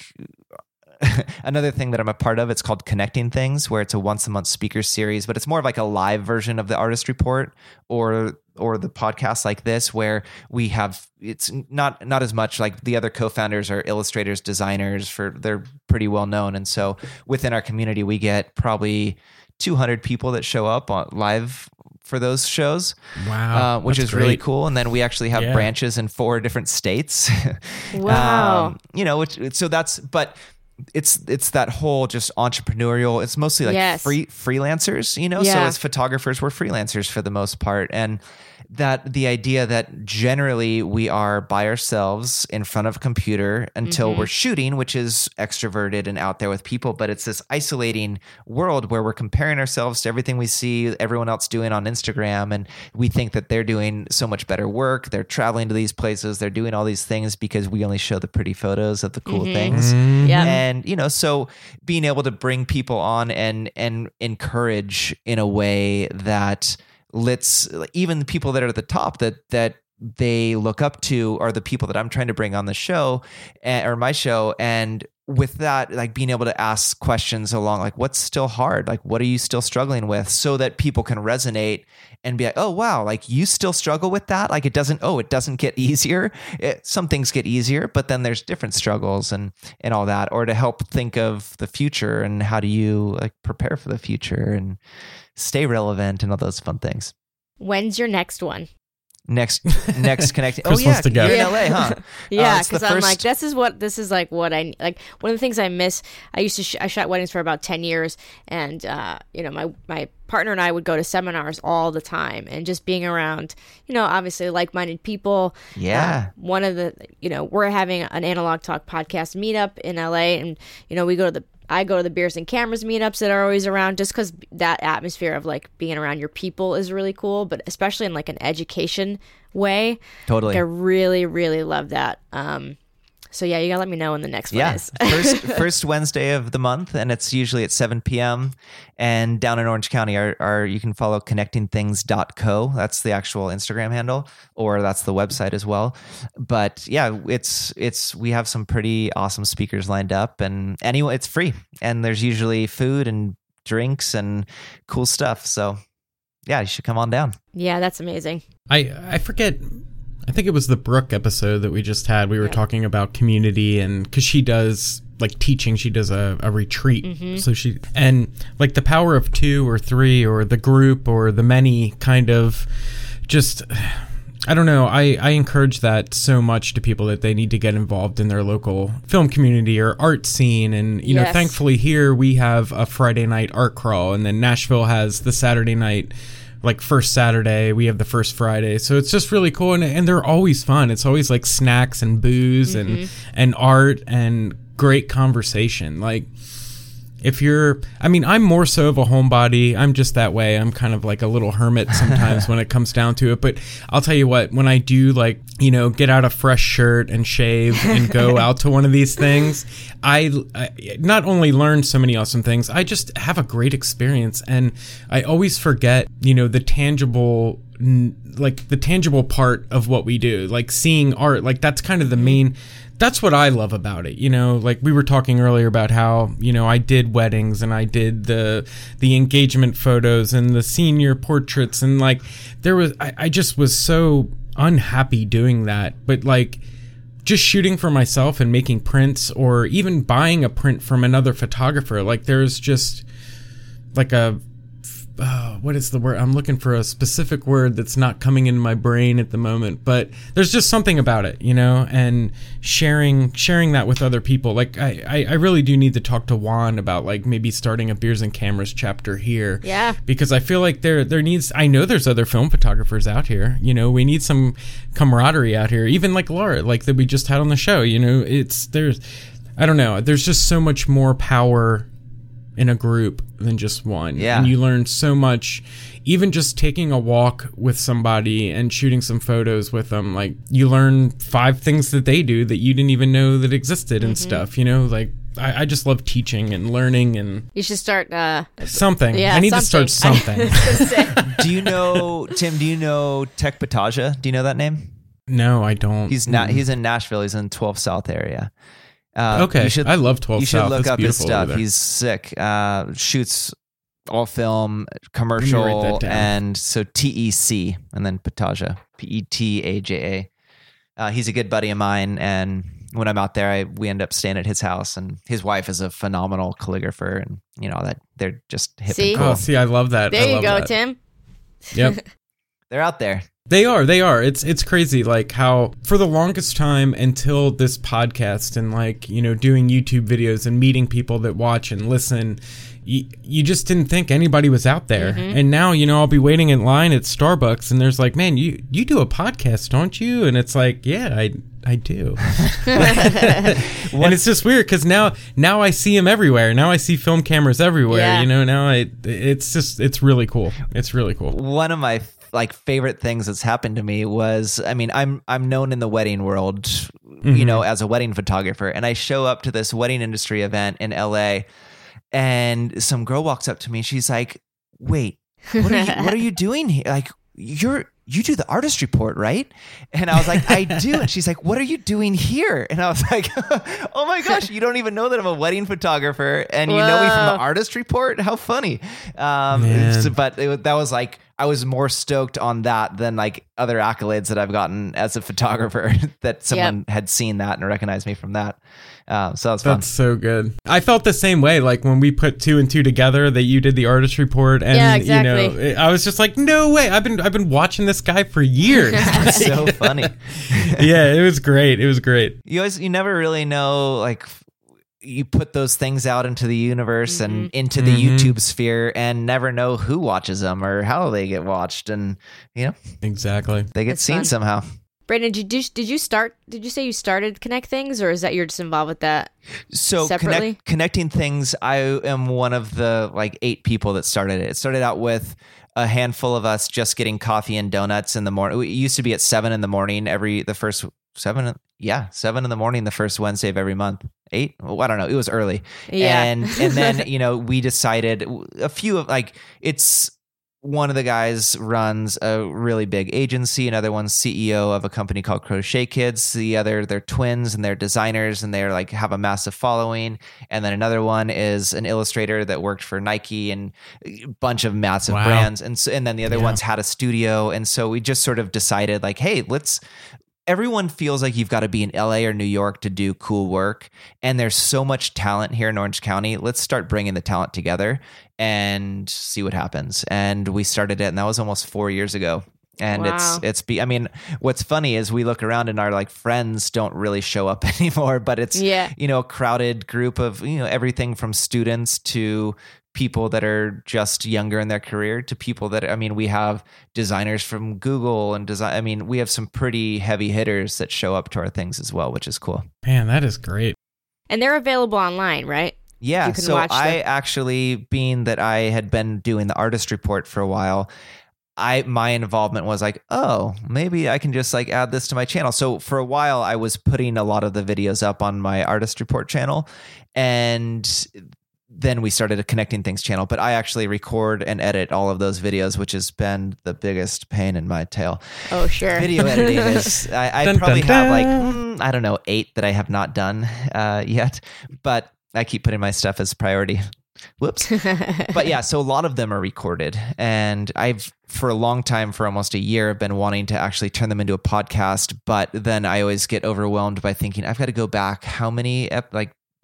another thing that I'm a part of, it's called Connecting Things, where it's a once a month speaker series, but it's more of like a live version of the Artist Report or or the podcast like this, where we have, it's not not as much like the other co-founders are illustrators, designers, for they're pretty well known. And so within our community, we get probably two hundred people that show up on live for those shows. Wow. Uh, which That's is really great. cool. And then we actually have Yeah. branches in four different states. Wow. Um, you know, which, so that's, but it's it's that whole just entrepreneurial, it's mostly like Yes. free freelancers, you know. So Yeah. as photographers, we're freelancers for the most part. And that the idea that generally we are by ourselves in front of a computer until Mm-hmm. we're shooting, which is extroverted and out there with people, but it's this isolating world where we're comparing ourselves to everything we see everyone else doing on Instagram, and we think that they're doing so much better work, they're traveling to these places, they're doing all these things, because we only show the pretty photos of the cool Mhm. things. Yeah. And, you know, so being able to bring people on and and encourage in a way that lets even the people that are at the top that that they look up to are the people that I'm trying to bring on the show, eh, or my show. And with that, like being able to ask questions along, like, what's still hard? Like, what are you still struggling with? So that people can resonate and be like, oh, wow, like you still struggle with that? Like it doesn't, oh, it doesn't get easier. It, some things get easier, but then there's different struggles and, and all that, or to help think of the future and how do you like prepare for the future and stay relevant and all those fun things. When's your next one? Next, next connecting. Oh Chris yeah, wants to go. you're in Yeah. L A, huh? Yeah, Uh, it's the because I'm first- like, this is what this is like. What I like. One of the things I miss. I used to. Sh- I shot weddings for about ten years, and uh, you know, my my partner and I would go to seminars all the time, and just being around, you know, obviously like-minded people. Yeah. Uh, one of the, you know, we're having an Analog Talk podcast meetup in L A, and you know, we go to the. I go to the Beers and Cameras meetups that are always around, just because that atmosphere of like being around your people is really cool, but especially in like an education way. Totally. Like, I really, really love that. Um, so yeah, you gotta let me know when the next Yeah, one is. first first Wednesday of the month, and it's usually at seven p.m. And down in Orange County, our, our you can follow connecting things dot co. That's the actual Instagram handle, or that's the website as well. But yeah, it's it's we have some pretty awesome speakers lined up, and anyway, it's free, and there's usually food and drinks and cool stuff. So yeah, you should come on down. Yeah, that's amazing. I I forget. I think it was the Brooke episode that we just had. We were Yeah. talking about community, and because she does like teaching, she does a, a retreat. Mm-hmm. So she and like the power of two or three or the group or the many kind of just. I don't know. I, I encourage that so much to people that they need to get involved in their local film community or art scene. And, you know, Yes. thankfully here we have a Friday night art crawl, and then Nashville has the Saturday night, like first Saturday, we have the first Friday. So it's just really cool. And, and they're always fun. It's always like snacks and booze and, and art and great conversation. Like, if you're, I mean, I'm more so of a homebody. I'm just that way. I'm kind of like a little hermit sometimes when it comes down to it. But I'll tell you what, when I do like, you know, get out a fresh shirt and shave and go out to one of these things, I, I not only learn so many awesome things, I just have a great experience. And I always forget, you know, the tangible, like the tangible part of what we do, like seeing art, like that's kind of the main. That's what I love about it. You know, like we were talking earlier about how, you know, I did weddings and I did the the engagement photos and the senior portraits. And like there was, I, I just was so unhappy doing that. But like just shooting for myself and making prints or even buying a print from another photographer, like there's just, like a uh, what is the word? I'm looking for a specific word that's not coming into my brain at the moment, but there's just something about it, you know, and sharing sharing that with other people. Like I, I, I really do need to talk to Juan about like maybe starting a Beers and Cameras chapter here. Yeah. Because I feel like there there needs, I know there's other film photographers out here, you know, we need some camaraderie out here, even like Laura, like that we just had on the show, you know, it's, there's, I don't know, there's just so much more power in a group than just one. Yeah. And you learn so much, even just taking a walk with somebody and shooting some photos with them. Like you learn five things that they do that you didn't even know that existed and mm-hmm. stuff, you know, like I, I just love teaching and learning and you should start uh something. Yeah, I need something. to start something. Do you know, Tim, do you know Tech Bataja? Do you know that name? No, I don't. He's not, he's in Nashville. He's in twelve South area. Uh, okay, you should, I love twelve You should South. look That's up his beautiful stuff. over there. He's sick. Uh, shoots all film, commercial, and so T E C, and then Pataja, P E T A J A. Uh, he's a good buddy of mine, and when I'm out there, I, we end up staying at his house, and his wife is a phenomenal calligrapher, and you know that they're just hip See? and cool. Oh, see, I love that. There I you love go, that. Tim. Yep. They're out there. They are, they are. It's it's crazy, like how for the longest time until this podcast and like, you know, doing YouTube videos and meeting people that watch and listen, you, you just didn't think anybody was out there. Mm-hmm. And now, you know, I'll be waiting in line at Starbucks and there's like, man, you, you do a podcast, don't you? And it's like, yeah, I I do. And it's just weird because now now I see them everywhere. Now I see film cameras everywhere. Yeah. You know, now I it's just it's really cool. It's really cool. One of my like favorite things that's happened to me was, I mean, I'm I'm known in the wedding world, mm-hmm. you know, as a wedding photographer, and I show up to this wedding industry event in L A, and some girl walks up to me. She's like, "Wait, what are you, what are you doing here? Like, you're you do the artist report, right?" And I was like, "I do." And she's like, "What are you doing here?" And I was like, "Oh my gosh, you don't even know that I'm a wedding photographer, and you Whoa. know me from the artist report? How funny!" Um, so, but it, that was like, I was more stoked on that than like other accolades that I've gotten as a photographer that someone yep. had seen that and recognized me from that. Uh, so that was fun. That's so good. I felt the same way. Like when we put two and two together, that you did the artist report, and yeah, exactly. you know, I was just like, no way. I've been I've been watching this guy for years. It's so funny. Yeah, it was great. It was great. You always you never really know, like, you put those things out into the universe mm-hmm. and into the mm-hmm. YouTube sphere and never know who watches them or how they get watched. And, you know, exactly. They get That's seen fun. somehow. Brandon, did you, did you start, did you say you started Connect Things, or is that you're just involved with that so separately? Connect, Connecting Things, I am one of the like eight people that started it. It started out with a handful of us just getting coffee and donuts in the morning. It used to be at seven in the morning every, the first seven, yeah, seven in the morning, the first Wednesday of every month. Eight? Well, I don't know. It was early. Yeah. And, and then, you know, we decided a few of like, it's one of the guys runs a really big agency. Another one's C E O of a company called Crochet Kids. The other, they're twins and they're designers and they're like have a massive following. And then another one is an illustrator that worked for Nike and a bunch of massive wow. brands. And so, and then the other yeah. ones had a studio. And so we just sort of decided like, hey, let's, everyone feels like you've got to be in L A or New York to do cool work. And there's so much talent here in Orange County. Let's start bringing the talent together and see what happens. And we started it, and that was almost four years ago. And wow. it's, it's be, I mean, what's funny is we look around and our like friends don't really show up anymore, but it's, yeah. you know, a crowded group of, you know, everything from students to people that are just younger in their career to people that, I mean, we have designers from Google and design. I mean, we have some pretty heavy hitters that show up to our things as well, which is cool. Man, that is great. And they're available online, right? Yeah. You can So watch I them. actually, being that I had been doing the artist report for a while, I, my involvement was like, oh, maybe I can just like add this to my channel. So for a while I was putting a lot of the videos up on my artist report channel, and then we started a Connecting Things channel, but I actually record and edit all of those videos, which has been the biggest pain in my tail. Oh, sure. Video editing is, I, I Dun, probably dun, have like, dun. mm, I don't know, eight that I have not done uh, yet, but I keep putting my stuff as priority. Whoops. But yeah, so a lot of them are recorded, and I've, for a long time, for almost a year, been wanting to actually turn them into a podcast, but then I always get overwhelmed by thinking I've got to go back how many ep- like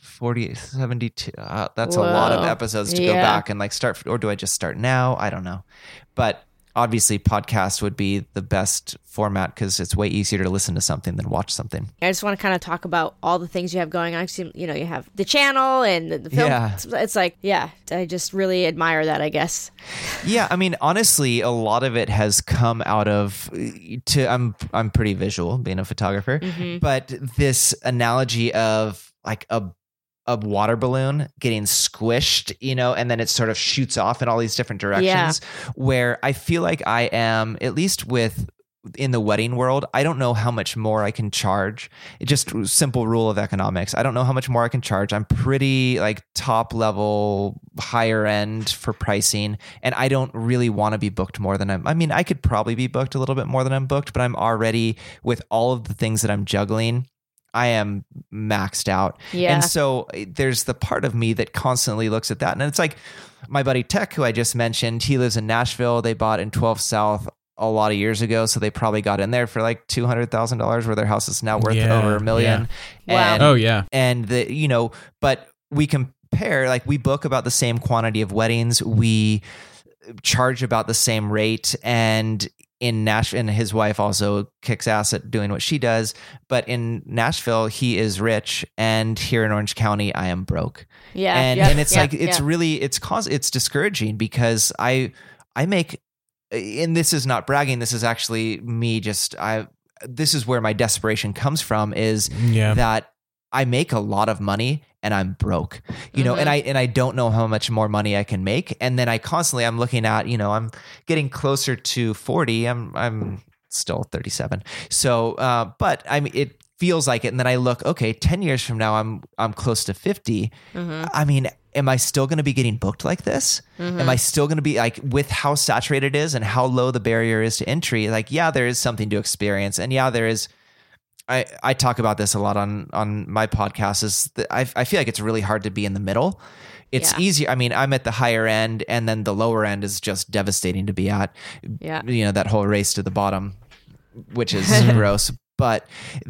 forty, seventy-two. Uh, that's Whoa. a lot of episodes to yeah. go back and like start, or do I just start now? I don't know. But obviously podcast would be the best format because it's way easier to listen to something than watch something. I just want to kind of talk about all the things you have going on. I've seen, you know, you have the channel and the, the film. Yeah. It's, it's like, yeah, I just really admire that, I guess. Yeah. I mean, honestly, a lot of it has come out of to, I'm, I'm pretty visual being a photographer, mm-hmm. but this analogy of like a a water balloon getting squished, you know, and then it sort of shoots off in all these different directions yeah. where I feel like I am, at least with in the wedding world, I don't know how much more I can charge. It's just simple rule of economics. I don't know how much more I can charge. I'm pretty like top level, higher end for pricing. And I don't really want to be booked more than I'm, I mean, I could probably be booked a little bit more than I'm booked, but I'm already with all of the things that I'm juggling, I am maxed out. Yeah. And so there's the part of me that constantly looks at that. And it's like my buddy Tech, who I just mentioned, he lives in Nashville. They bought in twelve South a lot of years ago. So they probably got in there for like two hundred thousand dollars where their house is now worth yeah, over a million. Yeah. And, wow. Oh yeah. And the, you know, but we compare, like we book about the same quantity of weddings. We charge about the same rate. And in Nashville, and his wife also kicks ass at doing what she does. But in Nashville, he is rich, and here in Orange County, I am broke. Yeah, and yep, and it's yep, like it's yep. really it's cause it's discouraging because I I make, and this is not bragging. This is actually me. Just I. This is where my desperation comes from. Is yeah. that I make a lot of money and I'm broke, you know, mm-hmm. and I, and I don't know how much more money I can make. And then I constantly, I'm looking at, you know, I'm getting closer to forty. I'm, I'm still thirty-seven. So, uh, but I mean, it feels like it. And then I look, okay, ten years from now, I'm, I'm close to fifty. Mm-hmm. I mean, am I still going to be getting booked like this? Mm-hmm. Am I still going to be like, with how saturated it is and how low the barrier is to entry? Like, yeah, there is something to experience. And yeah, there is, I, I talk about this a lot on, on my podcast is that I, I feel like it's really hard to be in the middle. It's yeah. easier. I mean, I'm at the higher end and then the lower end is just devastating to be at, yeah. you know, that whole race to the bottom, which is gross, but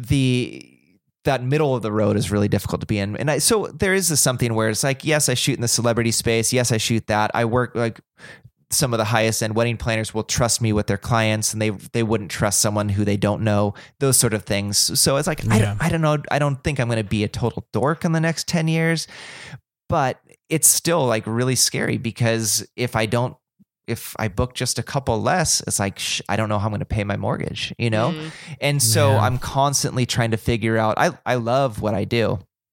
the, that middle of the road is really difficult to be in. And I, so there is this something where it's like, yes, I shoot in the celebrity space. Yes, I shoot that. I work like some of the highest end wedding planners will trust me with their clients and they, they wouldn't trust someone who they don't know, those sort of things. So it's like, yeah. I, don't, I don't know. I don't think I'm going to be a total dork in the next ten years, but it's still like really scary because if I don't, if I book just a couple less, it's like, sh- I don't know how I'm going to pay my mortgage, you know? Mm. And so yeah. I'm constantly trying to figure out, I, I love what I do,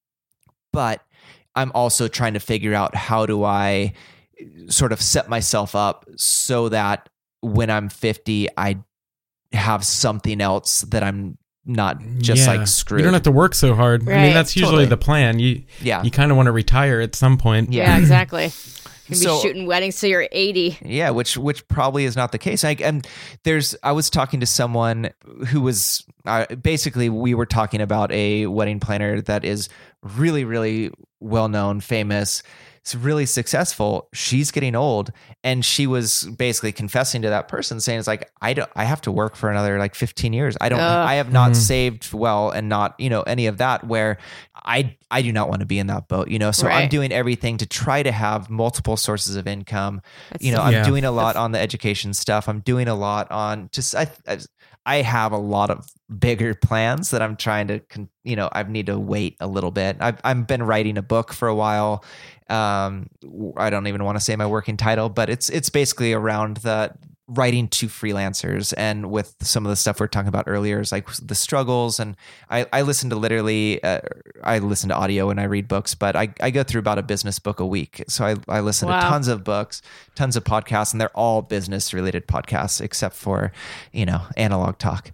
but I'm also trying to figure out how do I sort of set myself up so that when I'm fifty, I have something else that I'm not just yeah. like screwed. You don't have to work so hard. Right. I mean, that's usually Totally. the plan. You, Yeah. you kind of want to retire at some point. Yeah, yeah exactly. You're gonna be So- shooting weddings till you're eighty. Yeah, which which probably is not the case. I, and there's, I was talking to someone who was uh, basically we were talking about a wedding planner that is really, really well known, famous. It's really successful. She's getting old, and she was basically confessing to that person, saying, "It's like I don't. I have to work for another like fifteen years. I don't. Ugh. I have not Mhm. saved well, and not you know any of that. Where I I do not want to be in that boat. You know, so Right. I'm doing everything to try to have multiple sources of income. That's you know, so- I'm Yeah. doing a lot on the education stuff. I'm doing a lot on just I. I I have a lot of bigger plans that I'm trying to, con- you know, I need to wait a little bit. I've I've been writing a book for a while. Um, I don't even want to say my working title, but it's it's basically around the writing to freelancers and with some of the stuff we we're talking about earlier is like the struggles. And I, I listen to literally, uh, I listen to audio and I read books, but I, I go through about a business book a week. So I, I listen Wow. to tons of books, tons of podcasts, and they're all business related podcasts, except for, you know, analog talk.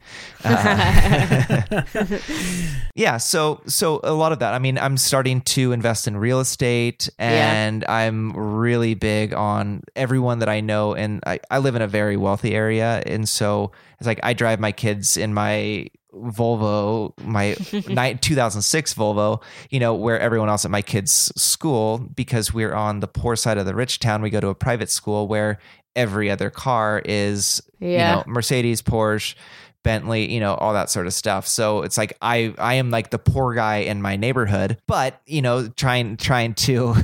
Uh, yeah. So, so a lot of that, I mean, I'm starting to invest in real estate and yeah. I'm really big on everyone that I know. And I, I live in a very very wealthy area. And so it's like, I drive my kids in my Volvo, my two thousand six Volvo, you know, where everyone else at my kids' school, because we're on the poor side of the rich town, we go to a private school where every other car is, yeah. you know, Mercedes, Porsche, Bentley, you know, all that sort of stuff. So it's like I I am like the poor guy in my neighborhood, but you know, trying trying to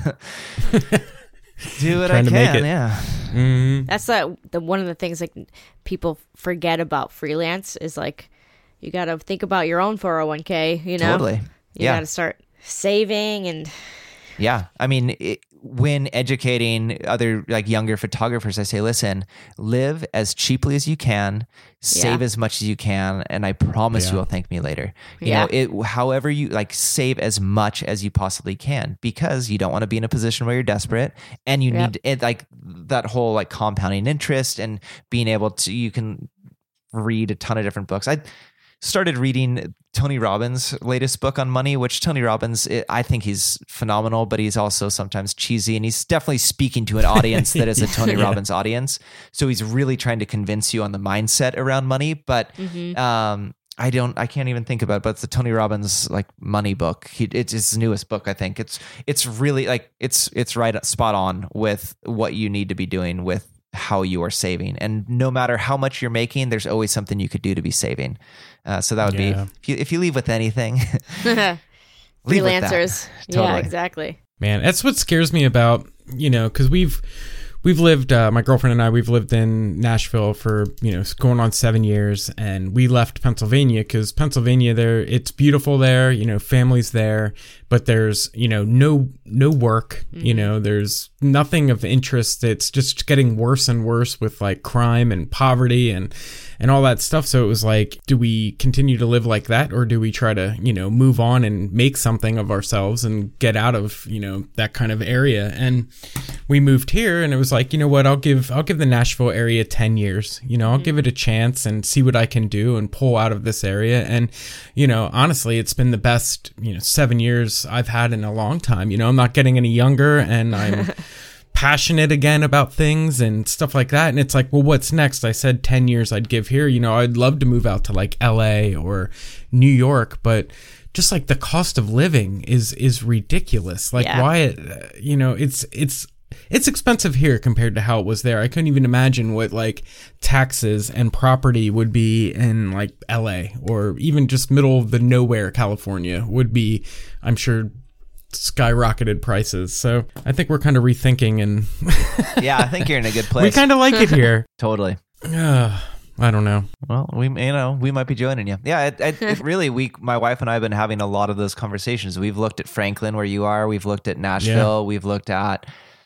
do what Trying I to make can. it. Yeah. Mm-hmm. That's the, the one of the things like people forget about freelance is like you got to think about your own four oh one k, you know? Totally. You Yeah. got to start saving and Yeah. I mean, it, when educating other like younger photographers, I say, listen, live as cheaply as you can, save Yeah. as much as you can, and I promise Yeah. you will thank me later. You Yeah. know, it however you like save as much as you possibly can, because you don't want to be in a position where you're desperate, and you Yep. need it, like that whole like compounding interest and being able to, you can read a ton of different books. I started reading Tony Robbins' latest book on money, which Tony Robbins, it, I think he's phenomenal, but he's also sometimes cheesy, and he's definitely speaking to an audience that is a Tony Yeah. Robbins audience. So he's really trying to convince you on the mindset around money. But Mhm. um, I don't, I can't even think about it, but it's the Tony Robbins like money book. He, it's his newest book, I think. It's it's really like it's it's right spot on with what you need to be doing with how you are saving. And no matter how much you're making, there's always something you could do to be saving. Uh, so that would Yeah. be, if you, if you leave with anything, leave with that. freelancers. Yeah, Totally. exactly. Man, that's what scares me about, you know, because we've we've lived, uh, my girlfriend and I, we've lived in Nashville for, you know, going on seven years, and we left Pennsylvania because Pennsylvania, there, it's beautiful there, you know, families there, but there's, you know, no no work, you know, there's nothing of interest. It's just getting worse and worse with like crime and poverty and and all that stuff. So it was like, do we continue to live like that, or do we try to, you know, move on and make something of ourselves and get out of, you know, that kind of area? And we moved here, and it was like, you know what, I'll give I'll give the Nashville area ten years. You know, I'll give it a chance and see what I can do and pull out of this area. And, you know, honestly, it's been the best, you know, seven years I've had in a long time. You know, I'm not getting any younger, and I'm passionate again about things and stuff like that. And it's like, well, what's next? I said ten years I'd give here. You know, I'd love to move out to like L A or New York, but just like the cost of living is is ridiculous. Like Yeah. why, uh, you know, it's it's it's expensive here compared to how it was there. I couldn't even imagine what like taxes and property would be in like L A, or even just middle of the nowhere California would be, I'm sure, skyrocketed prices. So I think we're kind of rethinking, and Yeah, I think you're in a good place. we kind of like it here. Totally. Uh, I don't know. Well, we, you know, we might be joining you. Yeah, it, it, it really, we, my wife and I have been having a lot of those conversations. We've looked at Franklin, where you are. We've looked at Nashville. We've looked at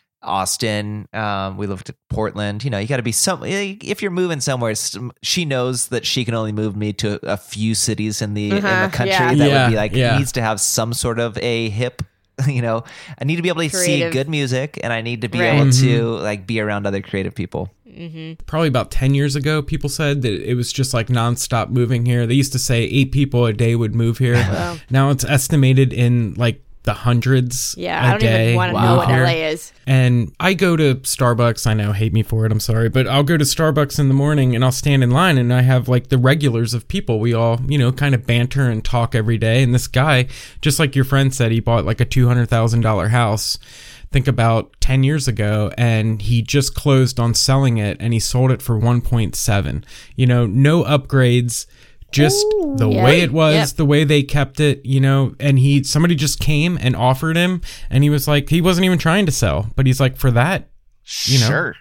Austin. Um, we looked at Portland. You know, you got to be some, if you're moving somewhere, she knows that she can only move me to a few cities in the, in Uh-huh, the country yeah. that Yeah, would be like, yeah. needs to have some sort of a hip, you know, I need to be able to Creative. see good music, and I need to be Right. able to like be around other creative people. Probably about ten years ago, people said that it was just like nonstop moving here. They used to say eight people a day would move here. Wow. Now it's estimated in like the hundreds Yeah, a I don't day even want to move know what here. L A is. And I go to Starbucks. I know, hate me for it. I'm sorry. But I'll go to Starbucks in the morning, and I'll stand in line, and I have like the regulars of people. We all, you know, kind of banter and talk every day. And this guy, just like your friend said, he bought like a two hundred thousand dollars house. Think about ten years ago, and he just closed on selling it, and he sold it for one point seven. You know, no upgrades. Just Ooh, the yeah. way it was, Yep. the way they kept it, you know, and he, somebody just came and offered him, and he was like, he wasn't even trying to sell, but he's like, for that, you know, Sure.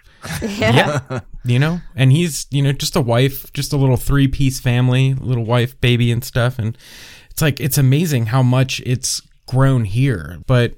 Yeah. you know, and he's, you know, just a wife, just a little three piece family, little wife, baby and stuff. And it's like, it's amazing how much it's grown here, but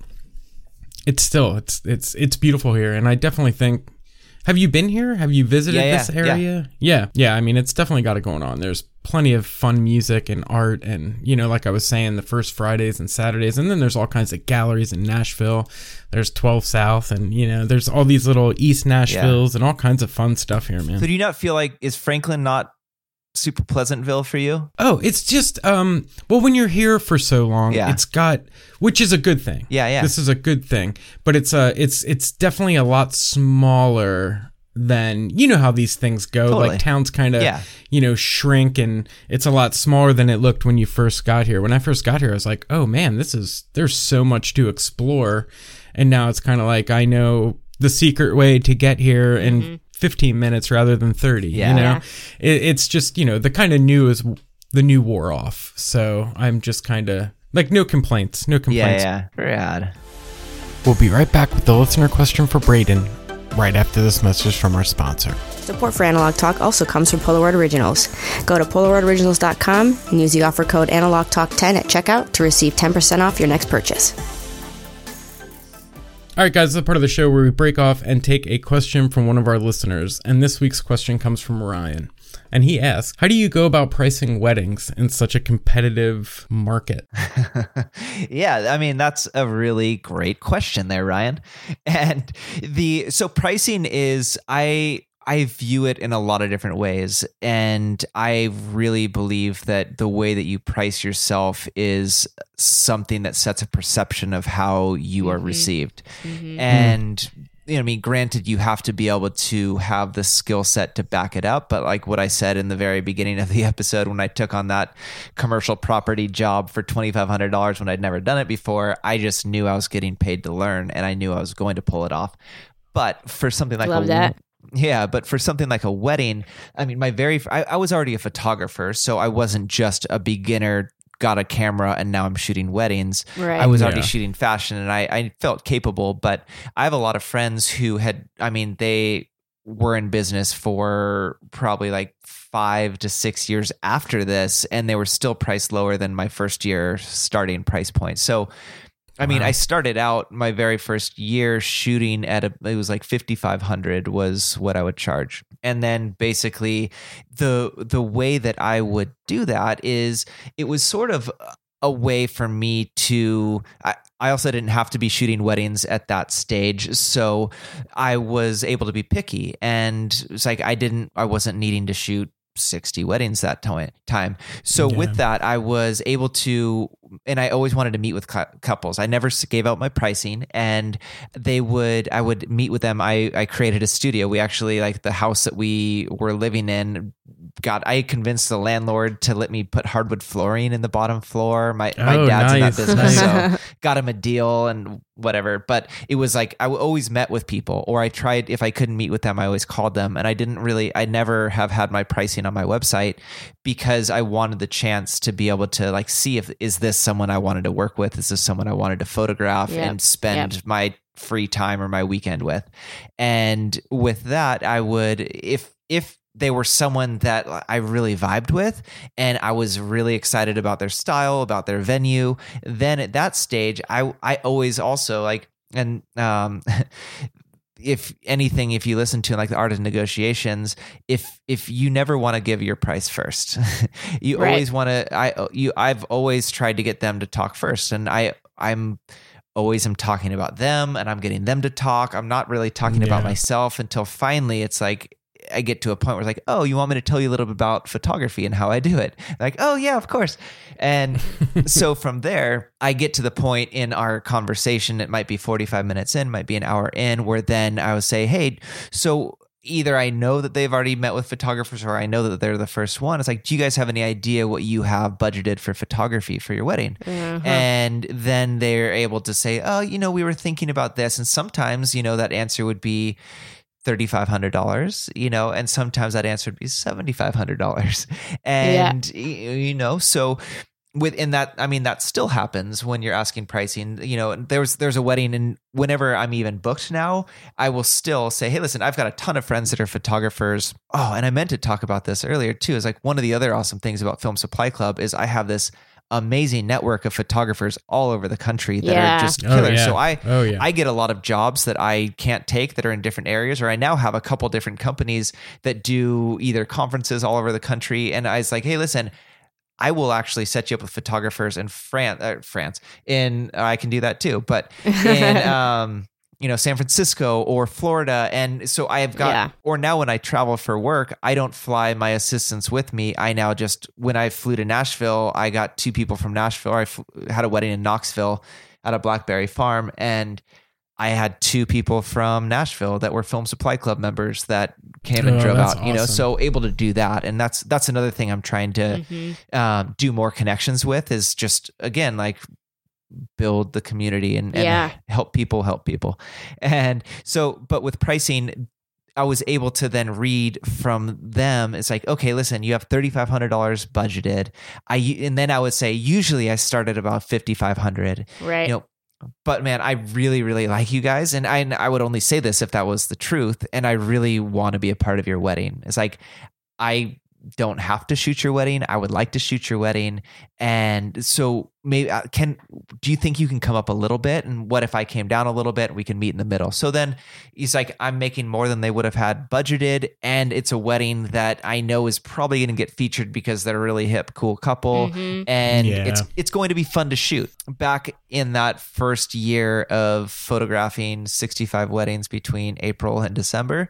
it's still, it's, it's, it's beautiful here. And I definitely think, have you been here? Have you visited Yeah, yeah, this area? Yeah. yeah. Yeah. I mean, it's definitely got it going on. There's plenty of fun music and art. And, you know, like I was saying, the first Fridays and Saturdays. And then there's all kinds of galleries in Nashville. There's twelve South. And, you know, there's all these little East Nashvilles and all kinds of fun stuff here, man. So do you not feel like, is Franklin not super Pleasantville for you? Oh, it's just, um, well, when you're here for so long, Yeah. it's got, which is a good thing. Yeah, yeah. This is a good thing, but it's uh it's, it's definitely a lot smaller than, you know how these things go. Totally. Like towns kind of, Yeah. you know, shrink, and it's a lot smaller than it looked when you first got here. When I first got here, I was like, oh man, this is, there's so much to explore. And now it's kind of like, I know the secret way to get here and fifteen minutes rather than thirty. Yeah. You know, Yeah. it, it's just, you know, the kind of new is the new wore off. So I'm just kind of like, no complaints, no Yeah, complaints. yeah. Rad. We'll be right back with the listener question for Braden right after this message from our sponsor. Support for Analog Talk also comes from Polaroid Originals. Go to polaroid originals dot com and use the offer code analog talk ten at checkout to receive ten percent off your next purchase. All right, guys, this is the part of the show where we break off and take a question from one of our listeners. And this week's question comes from Ryan. And he asks, how do you go about pricing weddings in such a competitive market? Yeah, I mean, that's a really great question there, Ryan. And the so pricing is I I view it in a lot of different ways. And I really believe that the way that you price yourself is something that sets a perception of how you are received. Mm-hmm. And you know, I mean, granted, you have to be able to have the skill set to back it up. But like what I said in the very beginning of the episode, when I took on that commercial property job for twenty-five hundred dollars when I'd never done it before, I just knew I was getting paid to learn, and I knew I was going to pull it off. But for something like Love a that. Yeah, but for something like a wedding, I mean, my very, I, I was already a photographer, so I wasn't just a beginner, got a camera, and now I'm shooting weddings. Right. I was already Yeah. shooting fashion, and I, I felt capable, but I have a lot of friends who had, I mean, they were in business for probably like five to six years after this, and they were still priced lower than my first year starting price point. So I mean, Wow. I started out my very first year shooting at a, it was like fifty-five hundred was what I would charge. And then basically the, the way that I would do that is it was sort of a way for me to, I, I also didn't have to be shooting weddings at that stage. So I was able to be picky, and it's like, I didn't, I wasn't needing to shoot sixty weddings that time. So Yeah. with that, I was able to, and I always wanted to meet with cou- couples. I never gave out my pricing, and they would, I would meet with them. I, I created a studio. We actually, like the house that we were living in, got, I convinced the landlord to let me put hardwood flooring in the bottom floor. My, my Oh, dad's nice. in that business, so got him a deal and whatever. But it was like, I always met with people, or I tried, if I couldn't meet with them, I always called them. And I didn't really, I never have had my pricing on my website because I wanted the chance to be able to like see if, is this someone I wanted to work with? Is this someone I wanted to photograph Yep. and spend Yep. my free time or my weekend with? And with that, I would, if, if, they were someone that I really vibed with, and I was really excited about their style, about their venue. Then at that stage, I I always also like, and um, if anything, if you listen to like the Art of Negotiations, if if you never want to give your price first, you Right. always want to. I you I've always tried to get them to talk first, and I I'm. always am talking about them, and I'm getting them to talk. I'm not really talking about Yeah. myself until finally it's like I get to a point where it's like, oh, you want me to tell you a little bit about photography and how I do it? Like, oh yeah, of course. And so from there, I get to the point in our conversation, it might be forty-five minutes in, might be an hour in, where then I would say, hey, so either I know that they've already met with photographers, or I know that they're the first one. It's like, do you guys have any idea what you have budgeted for photography for your wedding? Uh-huh. And then they're able to say, oh, you know, we were thinking about this. And sometimes, you know, that answer would be thirty-five hundred dollars, you know, and sometimes that answer would be seventy-five hundred dollars. And, y you know, so within that, I mean, that still happens when you're asking pricing. You know, there's there's a wedding, and whenever I'm even booked now, I will still say, hey, listen, I've got a ton of friends that are photographers. Oh, and I meant to talk about this earlier too. Is like one of the other awesome things about Film Supply Club is I have this amazing network of photographers all over the country that Yeah. are just Oh, killers. yeah. So I Oh, yeah. I get a lot of jobs that I can't take that are in different areas, or I now have a couple different companies that do either conferences all over the country. And I was like, hey, listen, I will actually set you up with photographers in France, uh, France. In uh, I can do that too, but in um, you know, San Francisco or Florida. And so I have got, Yeah. or now when I travel for work, I don't fly my assistants with me. I now just, when I flew to Nashville, I got two people from Nashville. I fl- had a wedding in Knoxville at a Blackberry Farm, and I had two people from Nashville that were Film Supply Club members that came and Oh, drove that's out, you know, awesome. so able to do that. And that's, that's another thing I'm trying to Mm-hmm. um, do more connections with, is just, again, like build the community and, and Yeah. help people help people. And so, but with pricing, I was able to then read from them. It's like, okay, listen, you have thirty-five hundred dollars budgeted. I and then I would say usually I start at about fifty-five hundred. Right. You know, but man, I really, really like you guys, and I I would only say this if that was the truth, and I really want to be a part of your wedding. It's like I don't have to shoot your wedding. I would like to shoot your wedding. And so maybe can, do you think you can come up a little bit? And what if I came down a little bit and we can meet in the middle? So then he's like, I'm making more than they would have had budgeted. And it's a wedding that I know is probably going to get featured because they're a really hip, cool couple. Mm-hmm. And yeah. it's, it's going to be fun to shoot. Back in that first year of photographing sixty-five weddings between April and December,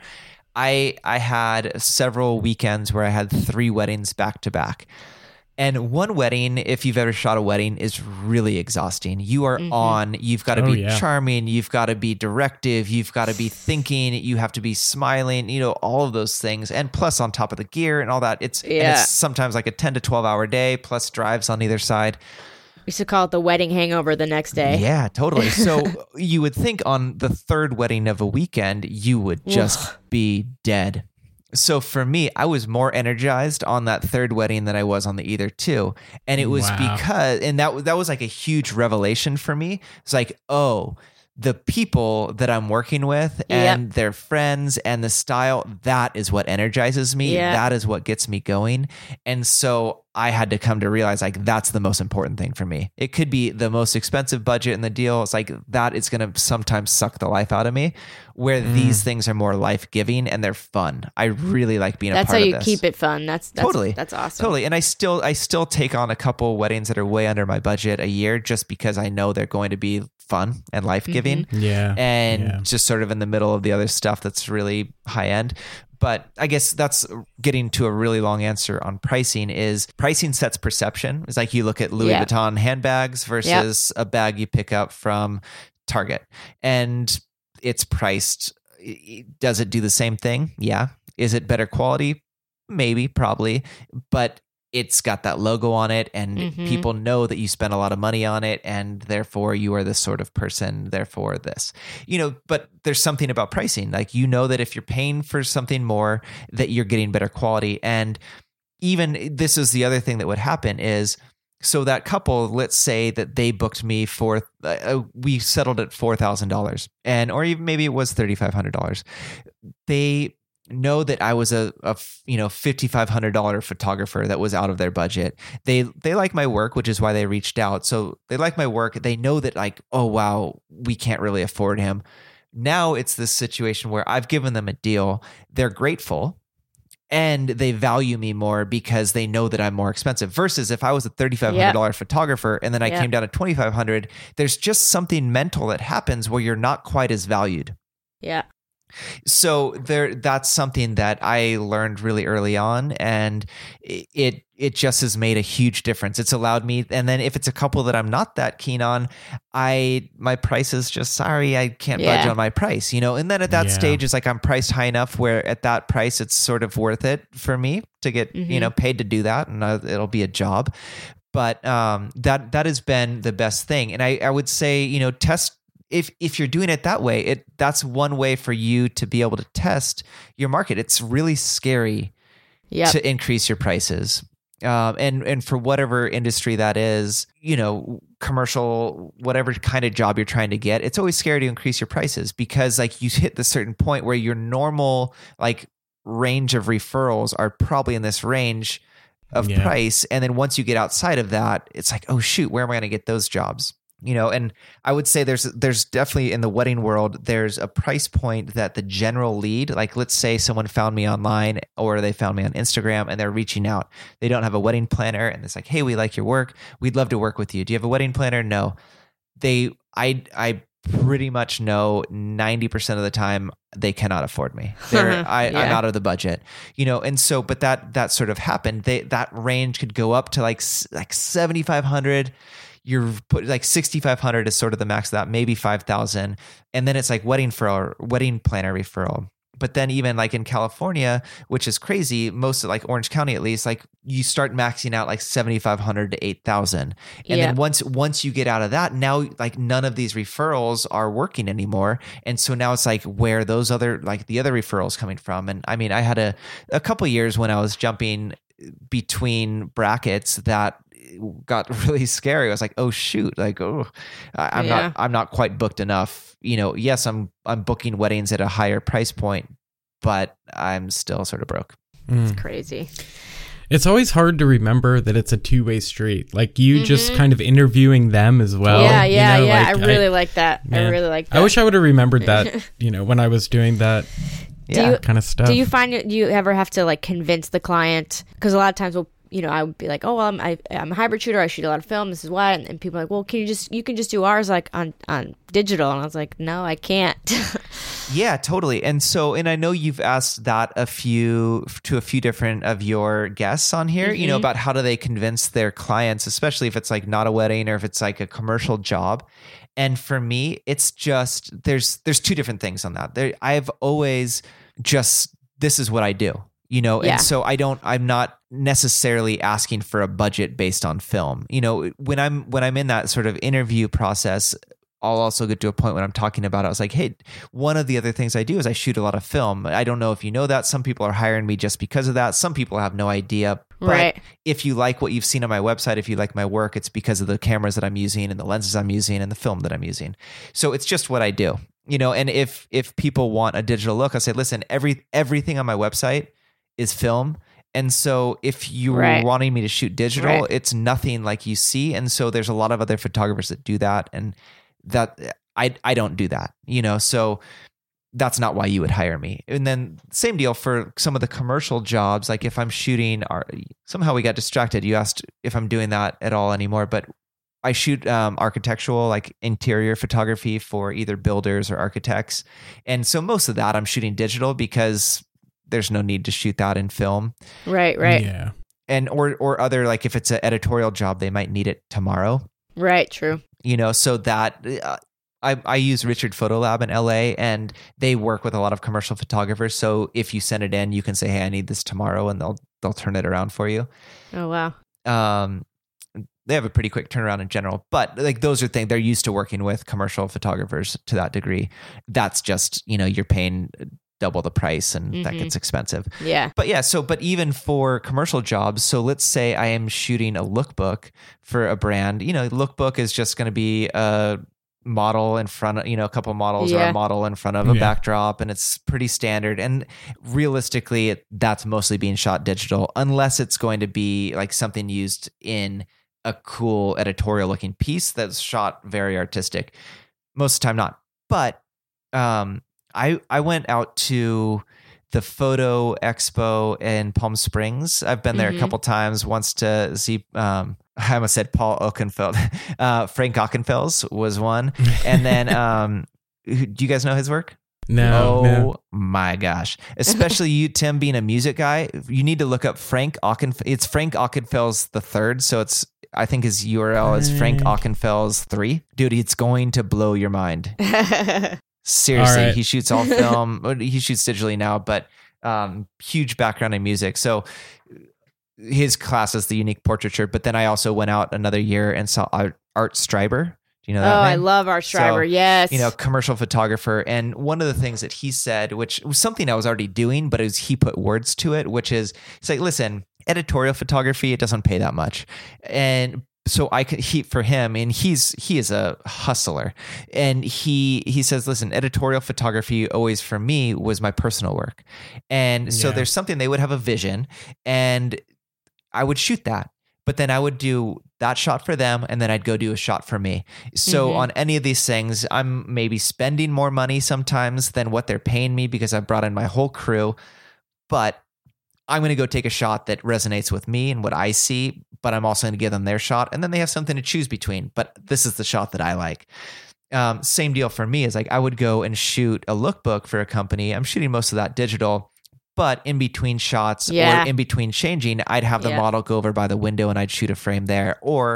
I I had several weekends where I had three weddings back to back. And one wedding, if you've ever shot a wedding, is really exhausting. You are mm-hmm. on, you've got to oh, be yeah. charming, you've got to be directive, you've got to be thinking, you have to be smiling, you know, all of those things. And plus on top of the gear and all that, it's, yeah. and it's sometimes like a ten to twelve hour day plus drives on either side. We used to call it the wedding hangover the next day. Yeah, totally. So you would think on the third wedding of a weekend, you would just be dead. So for me, I was more energized on that third wedding than I was on the either two. And it was wow. because, and that, that was like a huge revelation for me. It's like, oh, the people that I'm working with and yep. their friends and the style, that is what energizes me. Yeah. That is what gets me going. And so I had to come to realize like, that's the most important thing for me. It could be the most expensive budget in the deal. It's like that is going to sometimes suck the life out of me, where mm. these things are more life-giving and they're fun. I really like being that's a part of this. That's how you keep it fun. That's, that's totally. That's awesome. Totally. And I still, I still take on a couple weddings that are way under my budget a year just because I know they're going to be fun and life-giving. Mm-hmm. Yeah. And yeah. just sort of in the middle of the other stuff that's really high end. But I guess that's getting to a really long answer on pricing is pricing sets perception. It's like you look at Louis yeah. Vuitton handbags versus yep. a bag you pick up from Target, and it's priced. Does it do the same thing? Yeah. Is it better quality? Maybe, probably. But it's got that logo on it, and mm-hmm. people know that you spent a lot of money on it, and therefore you are this sort of person, therefore this, you know, but there's something about pricing. Like, you know that if you're paying for something more, that you're getting better quality. And even this is the other thing that would happen is, so that couple, let's say that they booked me for, uh, we settled at four thousand dollars, and, or even maybe it was thirty-five hundred dollars. They know that I was a, a you know fifty-five hundred dollars photographer that was out of their budget. They they like my work, which is why they reached out. So they like my work. They know that like, oh wow, we can't really afford him. Now it's this situation where I've given them a deal. They're grateful and they value me more because they know that I'm more expensive. Versus if I was a thirty-five hundred dollars yep. photographer and then I yep. came down to twenty-five hundred dollars, there's just something mental that happens where you're not quite as valued. Yeah. So there, that's something that I learned really early on, and it it just has made a huge difference. It's allowed me, and then if it's a couple that I'm not that keen on, I my price is just sorry, I can't yeah. budge on my price, you know. And then at that yeah. stage, it's like I'm priced high enough where at that price, it's sort of worth it for me to get mm-hmm. you know paid to do that, and uh, it'll be a job. But um, that that has been the best thing, and I I would say you know test. If if you're doing it that way, it that's one way for you to be able to test your market. It's really scary yep. to increase your prices, um, and and for whatever industry that is, you know, commercial, whatever kind of job you're trying to get, it's always scary to increase your prices because like you hit the certain point where your normal like range of referrals are probably in this range of yeah. price, and then once you get outside of that, it's like, oh shoot, where am I going to get those jobs? You know, and I would say there's there's definitely in the wedding world, there's a price point that the general lead, like let's say someone found me online or they found me on Instagram and they're reaching out. They don't have a wedding planner and it's like, hey, we like your work. We'd love to work with you. Do you have a wedding planner? No. They, I, I pretty much know ninety percent of the time they cannot afford me. They're, I, yeah. I'm out of the budget, you know? And so, but that, that sort of happened. They, that range could go up to like, like seventy-five hundred. You're put like sixty-five hundred is sort of the max of that, maybe five thousand. And then it's like wedding for wedding planner referral. But then even like in California, which is crazy, most of like Orange County, at least, like you start maxing out like seventy-five hundred to eight thousand. And Yeah. then once, once you get out of that, now like none of these referrals are working anymore. And so now it's like where those other, like the other referrals coming from. And I mean, I had a, a couple years when I was jumping between brackets that got really scary. I was like, oh shoot, like, oh, I- I'm Yeah. not, I'm not quite booked enough. You know, yes, I'm, I'm booking weddings at a higher price point, but I'm still sort of broke. It's crazy. It's always hard to remember that it's a two-way street. Like you just kind of interviewing them as well. Mm-hmm. yeah, yeah, you know, yeah. like, I really like that. I man, really like that. I wish I would have remembered that, you know, when I was doing that Yeah. you- kind of stuff. Do you find it, do you ever have to like convince the client? Because a lot of times we'll, you know, I would be like, oh, well, I'm, I, I'm a hybrid shooter. I shoot a lot of film. This is why. And, and people are like, well, can you just, you can just do ours like on, on digital. And I was like, no, I can't. Yeah, totally. And so, and I know you've asked that a few to a few different of your guests on here, you know, about how do they convince their clients, especially if it's like not a wedding or if it's like a commercial job. And for me, it's just there's there's two different things on that. There, I've always just this is what I do, you know, Yeah. and so I don't I'm not necessarily asking for a budget based on film. You know, when I'm when I'm in that sort of interview process, I'll also get to a point when I'm talking about it. I was like, hey, one of the other things I do is I shoot a lot of film. I don't know if you know that. Some people are hiring me just because of that. Some people have no idea. But Right. if you like what you've seen on my website, if you like my work, it's because of the cameras that I'm using and the lenses I'm using and the film that I'm using. So it's just what I do. You know, and if if people want a digital look, I say, listen, every everything on my website is film. And so if you Right. were wanting me to shoot digital, Right. it's nothing like you see. And so there's a lot of other photographers that do that. And that I I don't do that, you know, so that's not why you would hire me. And then same deal for some of the commercial jobs. Like if I'm shooting, our, somehow we got distracted. You asked if I'm doing that at all anymore, but I shoot um, architectural, like interior photography for either builders or architects. And so most of that I'm shooting digital because there's no need to shoot that in film. Right, right, Yeah. And or or other, like if it's an editorial job, they might need it tomorrow. right. True. You know, so that uh, I, I use Richard Photo Lab in L A, and they work with a lot of commercial photographers. So if you send it in, you can say, hey, I need this tomorrow, and they'll they'll turn it around for you. Oh, wow. Um, they have a pretty quick turnaround in general, but like those are things they're used to working with commercial photographers to that degree. That's just, you know, you're paying double the price, and that Mhm. gets expensive. Yeah. But yeah, so but even for commercial jobs, so let's say I am shooting a lookbook for a brand. You know, lookbook is just going to be a model in front of, you know, a couple models or Yeah. a model in front of a Yeah. backdrop, and it's pretty standard. And realistically, it, that's mostly being shot digital, unless it's going to be like something used in a cool editorial looking piece that's shot very artistic. Most of the time, not. But um, I I went out to the Photo Expo in Palm Springs. I've been there Mhm. a couple times. Once to see, um, I almost said Paul Oakenfeld. Uh, Frank Ockenfels was one, and then um, who- do you guys know his work? No. oh no. my gosh! Especially you, Tim, being a music guy, you need to look up Frank Ockenfels. It's Frank Ockenfels the third, so it's I think his U R L is Frank Frank. Ockenfels three. Dude, it's going to blow your mind. Seriously, All right. he shoots all film. He shoots digitally now, but um, huge background in music. So his class is the unique portraiture. But then I also went out another year and saw Art, Art Streiber. Do you know Oh, that I name? love Art Streiber. So, yes. You know, commercial photographer. And one of the things that he said, which was something I was already doing, but it was he put words to it, which is, it's like, listen, editorial photography, it doesn't pay that much. And so I could he for him, and he's he is a hustler, and he he says, listen, editorial photography always for me was my personal work, and so Yeah. there's something they would have a vision, and I would shoot that, but then I would do that shot for them, and then I'd go do a shot for me. So Mhm. on any of these things, I'm maybe spending more money sometimes than what they're paying me because I brought in my whole crew, but I'm going to go take a shot that resonates with me and what I see, but I'm also going to give them their shot, and then they have something to choose between. But this is the shot that I like. Um, same deal for me is like I would go and shoot a lookbook for a company. I'm shooting most of that digital, but in between shots Yeah. or in between changing, I'd have the Yeah. model go over by the window and I'd shoot a frame there, or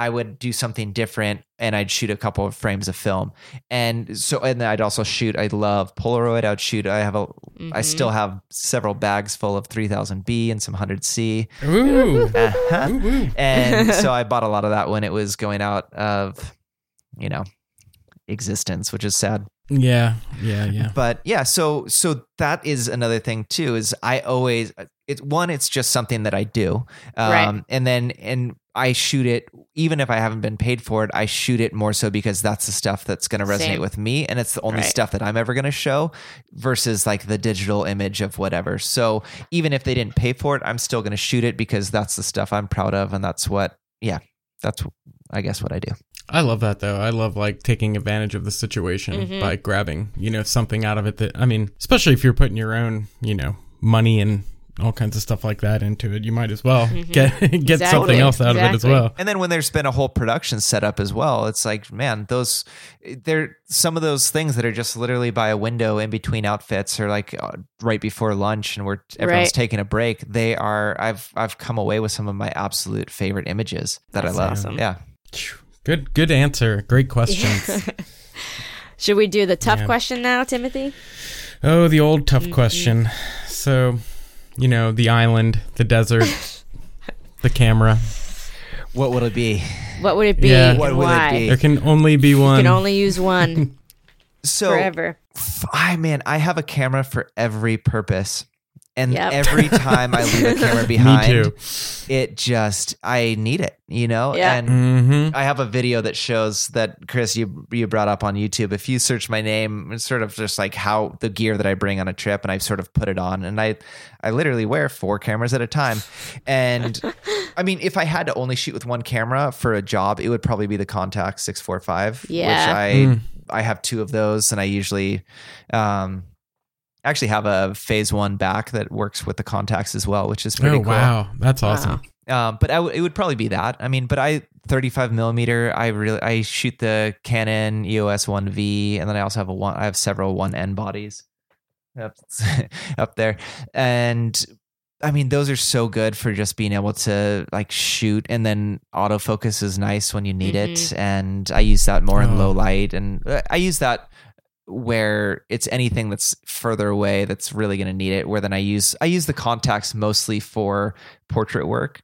I would do something different and I'd shoot a couple of frames of film. And so, and then I'd also shoot, I love Polaroid. I would shoot, I have a, mm-hmm. I still have several bags full of three thousand B and some one hundred C. Ooh. Uh-huh. Ooh, ooh. And so I bought a lot of that when it was going out of, you know, existence, which is sad. Yeah, yeah, yeah. But yeah, so so that is another thing too. Is I always it's one. It's just something that I do, um, Right. and then and I shoot it even if I haven't been paid for it. I shoot it more so because that's the stuff that's going to resonate Same. with me, and it's the only Right. stuff that I'm ever going to show. Versus like the digital image of whatever. So even if they didn't pay for it, I'm still going to shoot it because that's the stuff I'm proud of, and that's what. Yeah, that's I guess what I do. I love that though. I love like taking advantage of the situation Mm-hmm. by grabbing, you know, something out of it that, I mean, especially if you're putting your own, you know, money and all kinds of stuff like that into it, you might as well Mm-hmm. get get Exactly. something else out of it as Exactly. well. And then when there's been a whole production set up as well, it's like, man, those they're some of those things that are just literally by a window in between outfits or like uh, right before lunch and we're everyone's Right. taking a break. They are I've I've come away with some of my absolute favorite images that That's I love. awesome. Yeah. Good, good answer. Great questions. Should we do the tough Yeah. question now, Timothy? Oh, the old tough Mm-hmm. question. So, you know, the island, the desert, the camera. What would it be? What would it be Yeah. and What would it why? be? There can only be You one. can only use one So forever. f- I man, I have a camera for every purpose. And Yep. every time I leave a camera behind, Me too. it just I need it, you know? Yeah. And Mm-hmm. I have a video that shows that Chris you you brought up on YouTube. If you search my name, it's sort of just like how the gear that I bring on a trip, and I sort of put it on, and I I literally wear four cameras at a time. And I mean, if I had to only shoot with one camera for a job, it would probably be the Contax six forty-five, Yeah. which I Mm. I have two of those, and I usually um actually have a phase one back that works with the Contax as well, which is pretty Oh, cool. wow. That's awesome. Um, but I w- it would probably be that. I mean, but I thirty-five millimeter. I really I shoot the Canon E O S one V, and then I also have a one. I have several one N bodies up up there, and I mean those are so good for just being able to like shoot, and then autofocus is nice when you need it, and I use that more in Oh. low light, and uh, I use that where it's anything that's further away that's really going to need it, where then I use I use the Contax mostly for portrait work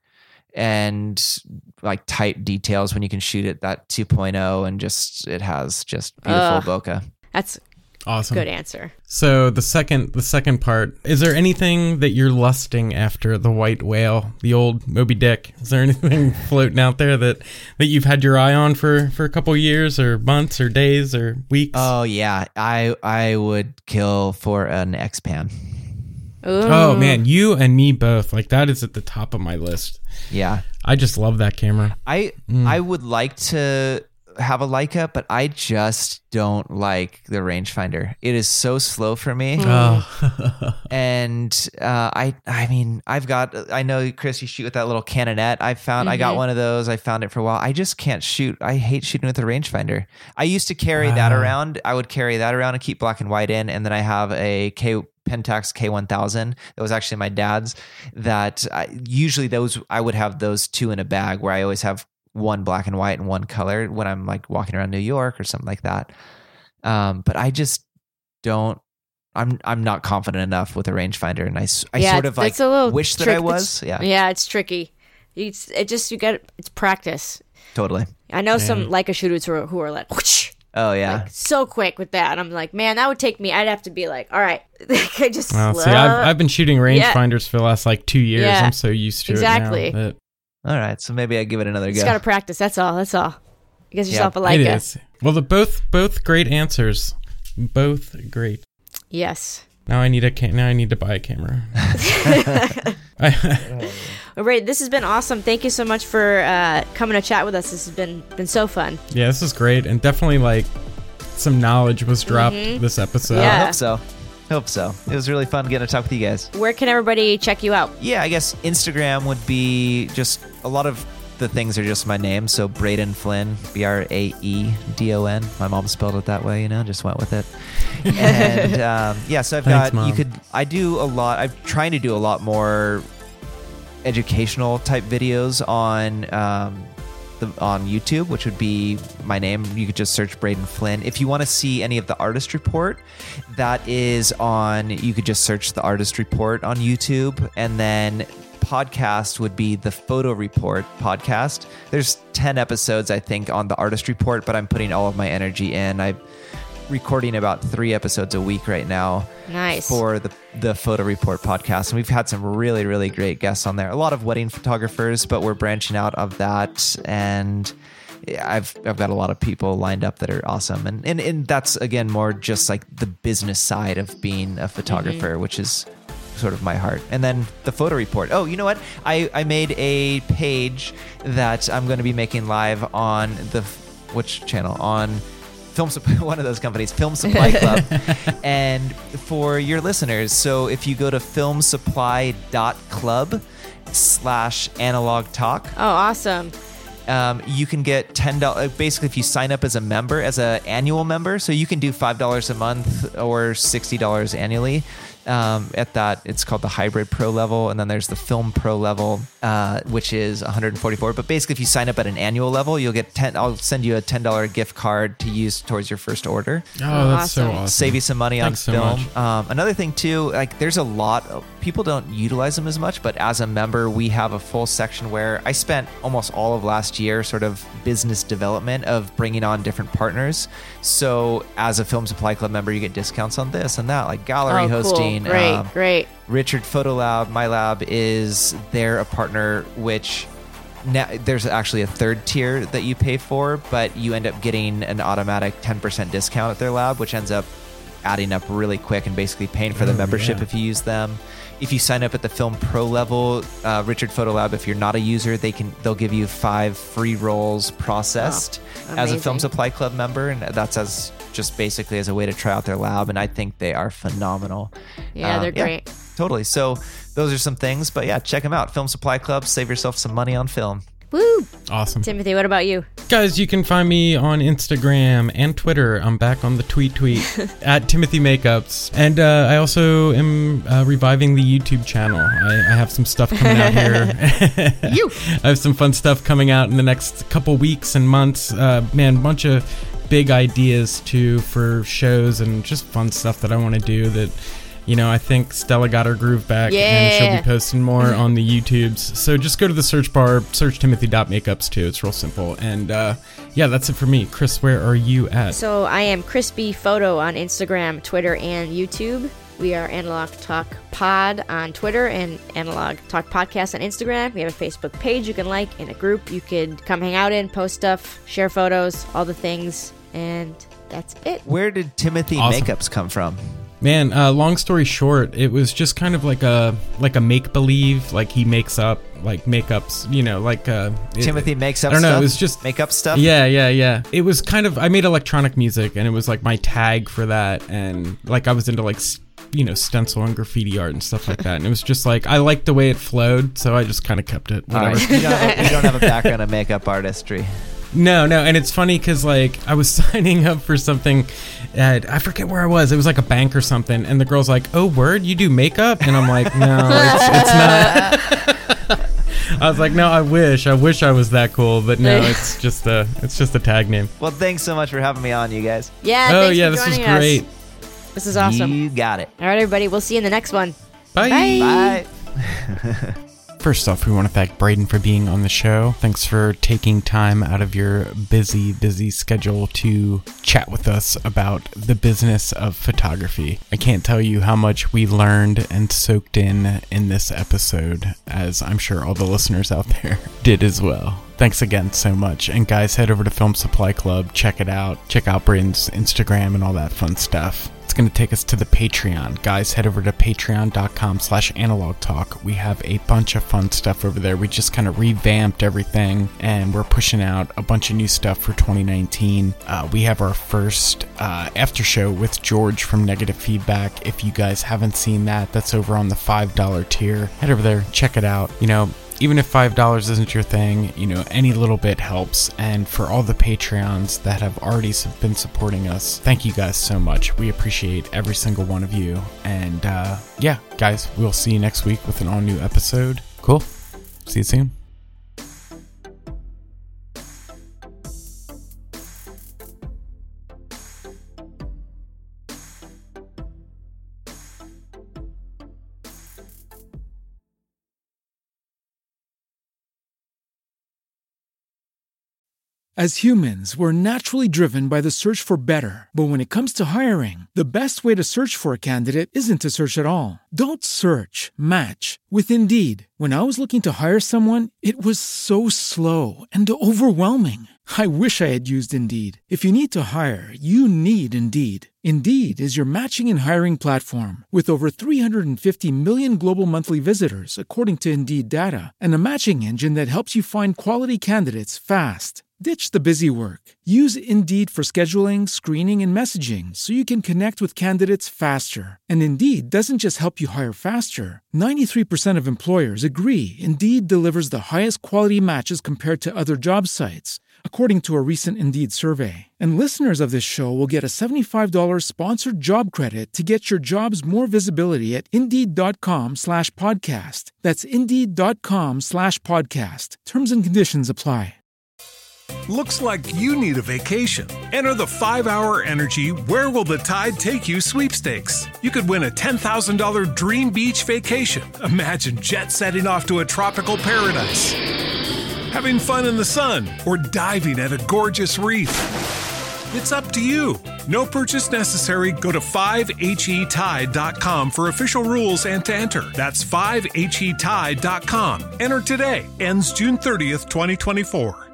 and like tight details when you can shoot it that two point oh, and just it has just beautiful Ugh. bokeh. That's Awesome. a good answer. So the second the second part, is there anything that you're lusting after the white whale, the old Moby Dick? Is there anything floating out there that, that you've had your eye on for, for a couple years or months or days or weeks? Oh yeah, I I would kill for an X-Pan. Ooh. Oh man, you and me both. Like that is at the top of my list. Yeah. I just love that camera. I I would like to have a Leica, but I just don't like the rangefinder. It is so slow for me. Oh. And uh, I, I mean, I've got. I know, Chris, you shoot with that little Canonet. I found. I got one of those. I found it for a while. I just can't shoot. I hate shooting with a rangefinder. I used to carry that Wow. around. I would carry that around and keep black and white in. And then I have a K Pentax K one thousand. That was actually my dad's. That I, usually those I would have those two in a bag, where I always have one black and white and one color when I'm like walking around New York or something like that. Um, but I just don't. I'm I'm not confident enough with a rangefinder, and I, s- I Yeah, sort of like that's a little wish that trick- I was. it's- Yeah, Yeah, it's tricky. It's it just you get it's practice. totally. I know some Leica shooters who are, who are like, whoosh, Oh yeah, like so quick with that. And I'm like, man, that would take me. I'd have to be like, all right, I just Well, slow. see, I've, I've been shooting Yeah. rangefinders for the last like two years. Yeah. I'm so used to Exactly. it now. that all right. So maybe I give it another just go. gotta practice. That's all. That's all. You get yourself a Leica. It is. Well, the both both great answers. Both great. Yes. Now I need a ca- now I need to buy a camera. I, All right, this has been awesome. Thank you so much for uh, coming to chat with us. This has been been so fun. yeah, this is great, and definitely like some knowledge was dropped this episode. I Yeah. hope so. Hope so. It was really fun getting to talk with you guys. Where can everybody check you out? Yeah, I guess Instagram would be just a lot of the things are just my name. So Braden Flynn, B R A E D O N. My mom spelled it that way, you know, just went with it. And um, yeah, so I've Thanks, got, Mom. you could, I do a lot, I'm trying to do a lot more educational type videos on um, the, on YouTube, which would be my name. You could just search Braden Flynn. If you want to see any of the Artist Report, that is on, you could just search the Artist Report on YouTube. And then podcast would be the Photo Report podcast. There's ten episodes, I think, on the Artist Report, but I'm putting all of my energy in. I'm recording about three episodes a week right now. Nice. For the the Photo Report podcast, and we've had some really really great guests on there. A lot of wedding photographers, but we're branching out of that, and I've I've got a lot of people lined up that are awesome, and and, and that's again more just like the business side of being a photographer, mm-hmm. which is sort of my heart. And then the Photo Report. Oh, you know what? I I made a page that I'm going to be making live on the which channel on. Film, one of those companies, Film Supply Club. And for your listeners, so if you go to filmsupply.club slash analog talk. Oh, awesome. Um, you can get ten dollars. Basically, if you sign up as a member, as an annual member, so you can do five dollars a month or sixty dollars annually. Um, at that, it's called the Hybrid Pro level, and then there's the Film Pro level, uh, which is one hundred forty-four. But basically, if you sign up at an annual level, you'll get ten. I'll send you a ten dollars gift card to use towards your first order. Oh, that's awesome. so awesome! Save you some money Thanks on so film. much. Um, another thing too, like there's a lot of people don't utilize them as much, but as a member, we have a full section where I spent almost all of last year sort of business development of bringing on different partners. So as a Film Supply Club member, you get discounts on this and that, like gallery oh, hosting. Cool. Great, um, great. Richard Photo Lab, my lab, is they're a partner, which now there's actually a third tier that you pay for, but you end up getting an automatic ten percent discount at their lab, which ends up adding up really quick and basically paying for the oh, membership yeah. if you use them. If you sign up at the Film Pro level, uh, Richard Photo Lab, if you're not a user, they can they'll give you five free rolls processed oh, as a Film Supply Club member, and that's as just basically as a way to try out their lab. And I think they are phenomenal. Yeah, um, they're great. Yeah, totally. So those are some things, but yeah, check them out. Film Supply Club. Save yourself some money on film. Woo! Awesome. Timothy, what about you? Guys, you can find me on Instagram and Twitter. I'm back on the tweet tweet at Timothy Makeups. And uh, I also am uh, reviving the YouTube channel. I, I have some stuff coming out here. You! I have some fun stuff coming out in the next couple weeks and months. Uh, man, a bunch of big ideas too for shows and just fun stuff that I want to do that... You know, I think Stella got her groove back, yeah. and she'll be posting more on the YouTubes. So just go to the search bar, search Timothy dot makeups too. It's real simple. And uh, yeah, that's it for me. Chris, where are you at? So I am Crispy Photo on Instagram, Twitter, and YouTube. We are Analog Talk Pod on Twitter and Analog Talk Podcast on Instagram. We have a Facebook page you can like and a group you could come hang out in, post stuff, share photos, all the things. And that's it. Where did Timothy Awesome. Makeups come from? Man, uh, long story short, it was just kind of like a like a make believe, like he makes up like makeups, you know, like uh, it, Timothy makes up. I don't know. Stuff? It was just makeup stuff. Yeah, yeah, yeah. It was kind of I made electronic music, and it was like my tag for that, and like I was into like you know stencil and graffiti art and stuff like that, and it was just like I liked the way it flowed, so I just kind of kept it. Whatever. Right. You, don't have, you don't have a background in makeup artistry. No, no, and it's funny because like I was signing up for something at I forget where I was. It was like a bank or something, and the girl's like, "Oh, word, you do makeup?" And I'm like, "No, it's, it's not." I was like, "No, I wish, I wish I was that cool, but no, it's just a, it's just a tag name." Well, thanks so much for having me on, you guys. Yeah. Oh thanks yeah, for this was joining us. great. This is awesome. You got it. All right, everybody. We'll see you in the next one. Bye. Bye. Bye. First off, we want to thank Braden for being on the show. Thanks for taking time out of your busy, busy schedule to chat with us about the business of photography. I can't tell you how much we learned and soaked in in this episode, as I'm sure all the listeners out there did as well. Thanks again so much. And guys, head over to Film Supply Club, check it out. Check out Braden's Instagram and all that fun stuff. It's going to take us to the Patreon. Guys, head over to patreon.com slash analog talk. We have a bunch of fun stuff over there. We just kind of revamped everything, and we're pushing out a bunch of new stuff for twenty nineteen. Uh, we have our first uh, after show with George from Negative Feedback. If you guys haven't seen that, that's over on the five dollar tier. Head over there, check it out. You know, even if five dollars isn't your thing, you know, any little bit helps. And for all the Patreons that have already been supporting us, thank you guys so much. We appreciate every single one of you. And uh, yeah, guys, we'll see you next week with an all new episode. Cool. See you soon. As humans, we're naturally driven by the search for better. But when it comes to hiring, the best way to search for a candidate isn't to search at all. Don't search, match with Indeed. When I was looking to hire someone, it was so slow and overwhelming. I wish I had used Indeed. If you need to hire, you need Indeed. Indeed is your matching and hiring platform with over three hundred fifty million global monthly visitors, according to Indeed data, and a matching engine that helps you find quality candidates fast. Ditch the busy work. Use Indeed for scheduling, screening, and messaging so you can connect with candidates faster. And Indeed doesn't just help you hire faster. ninety-three percent of employers agree Indeed delivers the highest quality matches compared to other job sites, according to a recent Indeed survey. And listeners of this show will get a seventy-five dollars sponsored job credit to get your jobs more visibility at Indeed.com slash podcast. That's Indeed.com slash podcast. Terms and conditions apply. Looks like you need a vacation. Enter the five hour Energy Where Will the Tide Take You sweepstakes. You could win a ten thousand dollars dream beach vacation. Imagine jet setting off to a tropical paradise, having fun in the sun, or diving at a gorgeous reef. It's up to you. No purchase necessary. Go to five H E tide dot com for official rules and to enter. That's five H E tide dot com. Enter today. Ends June thirtieth, twenty twenty-four.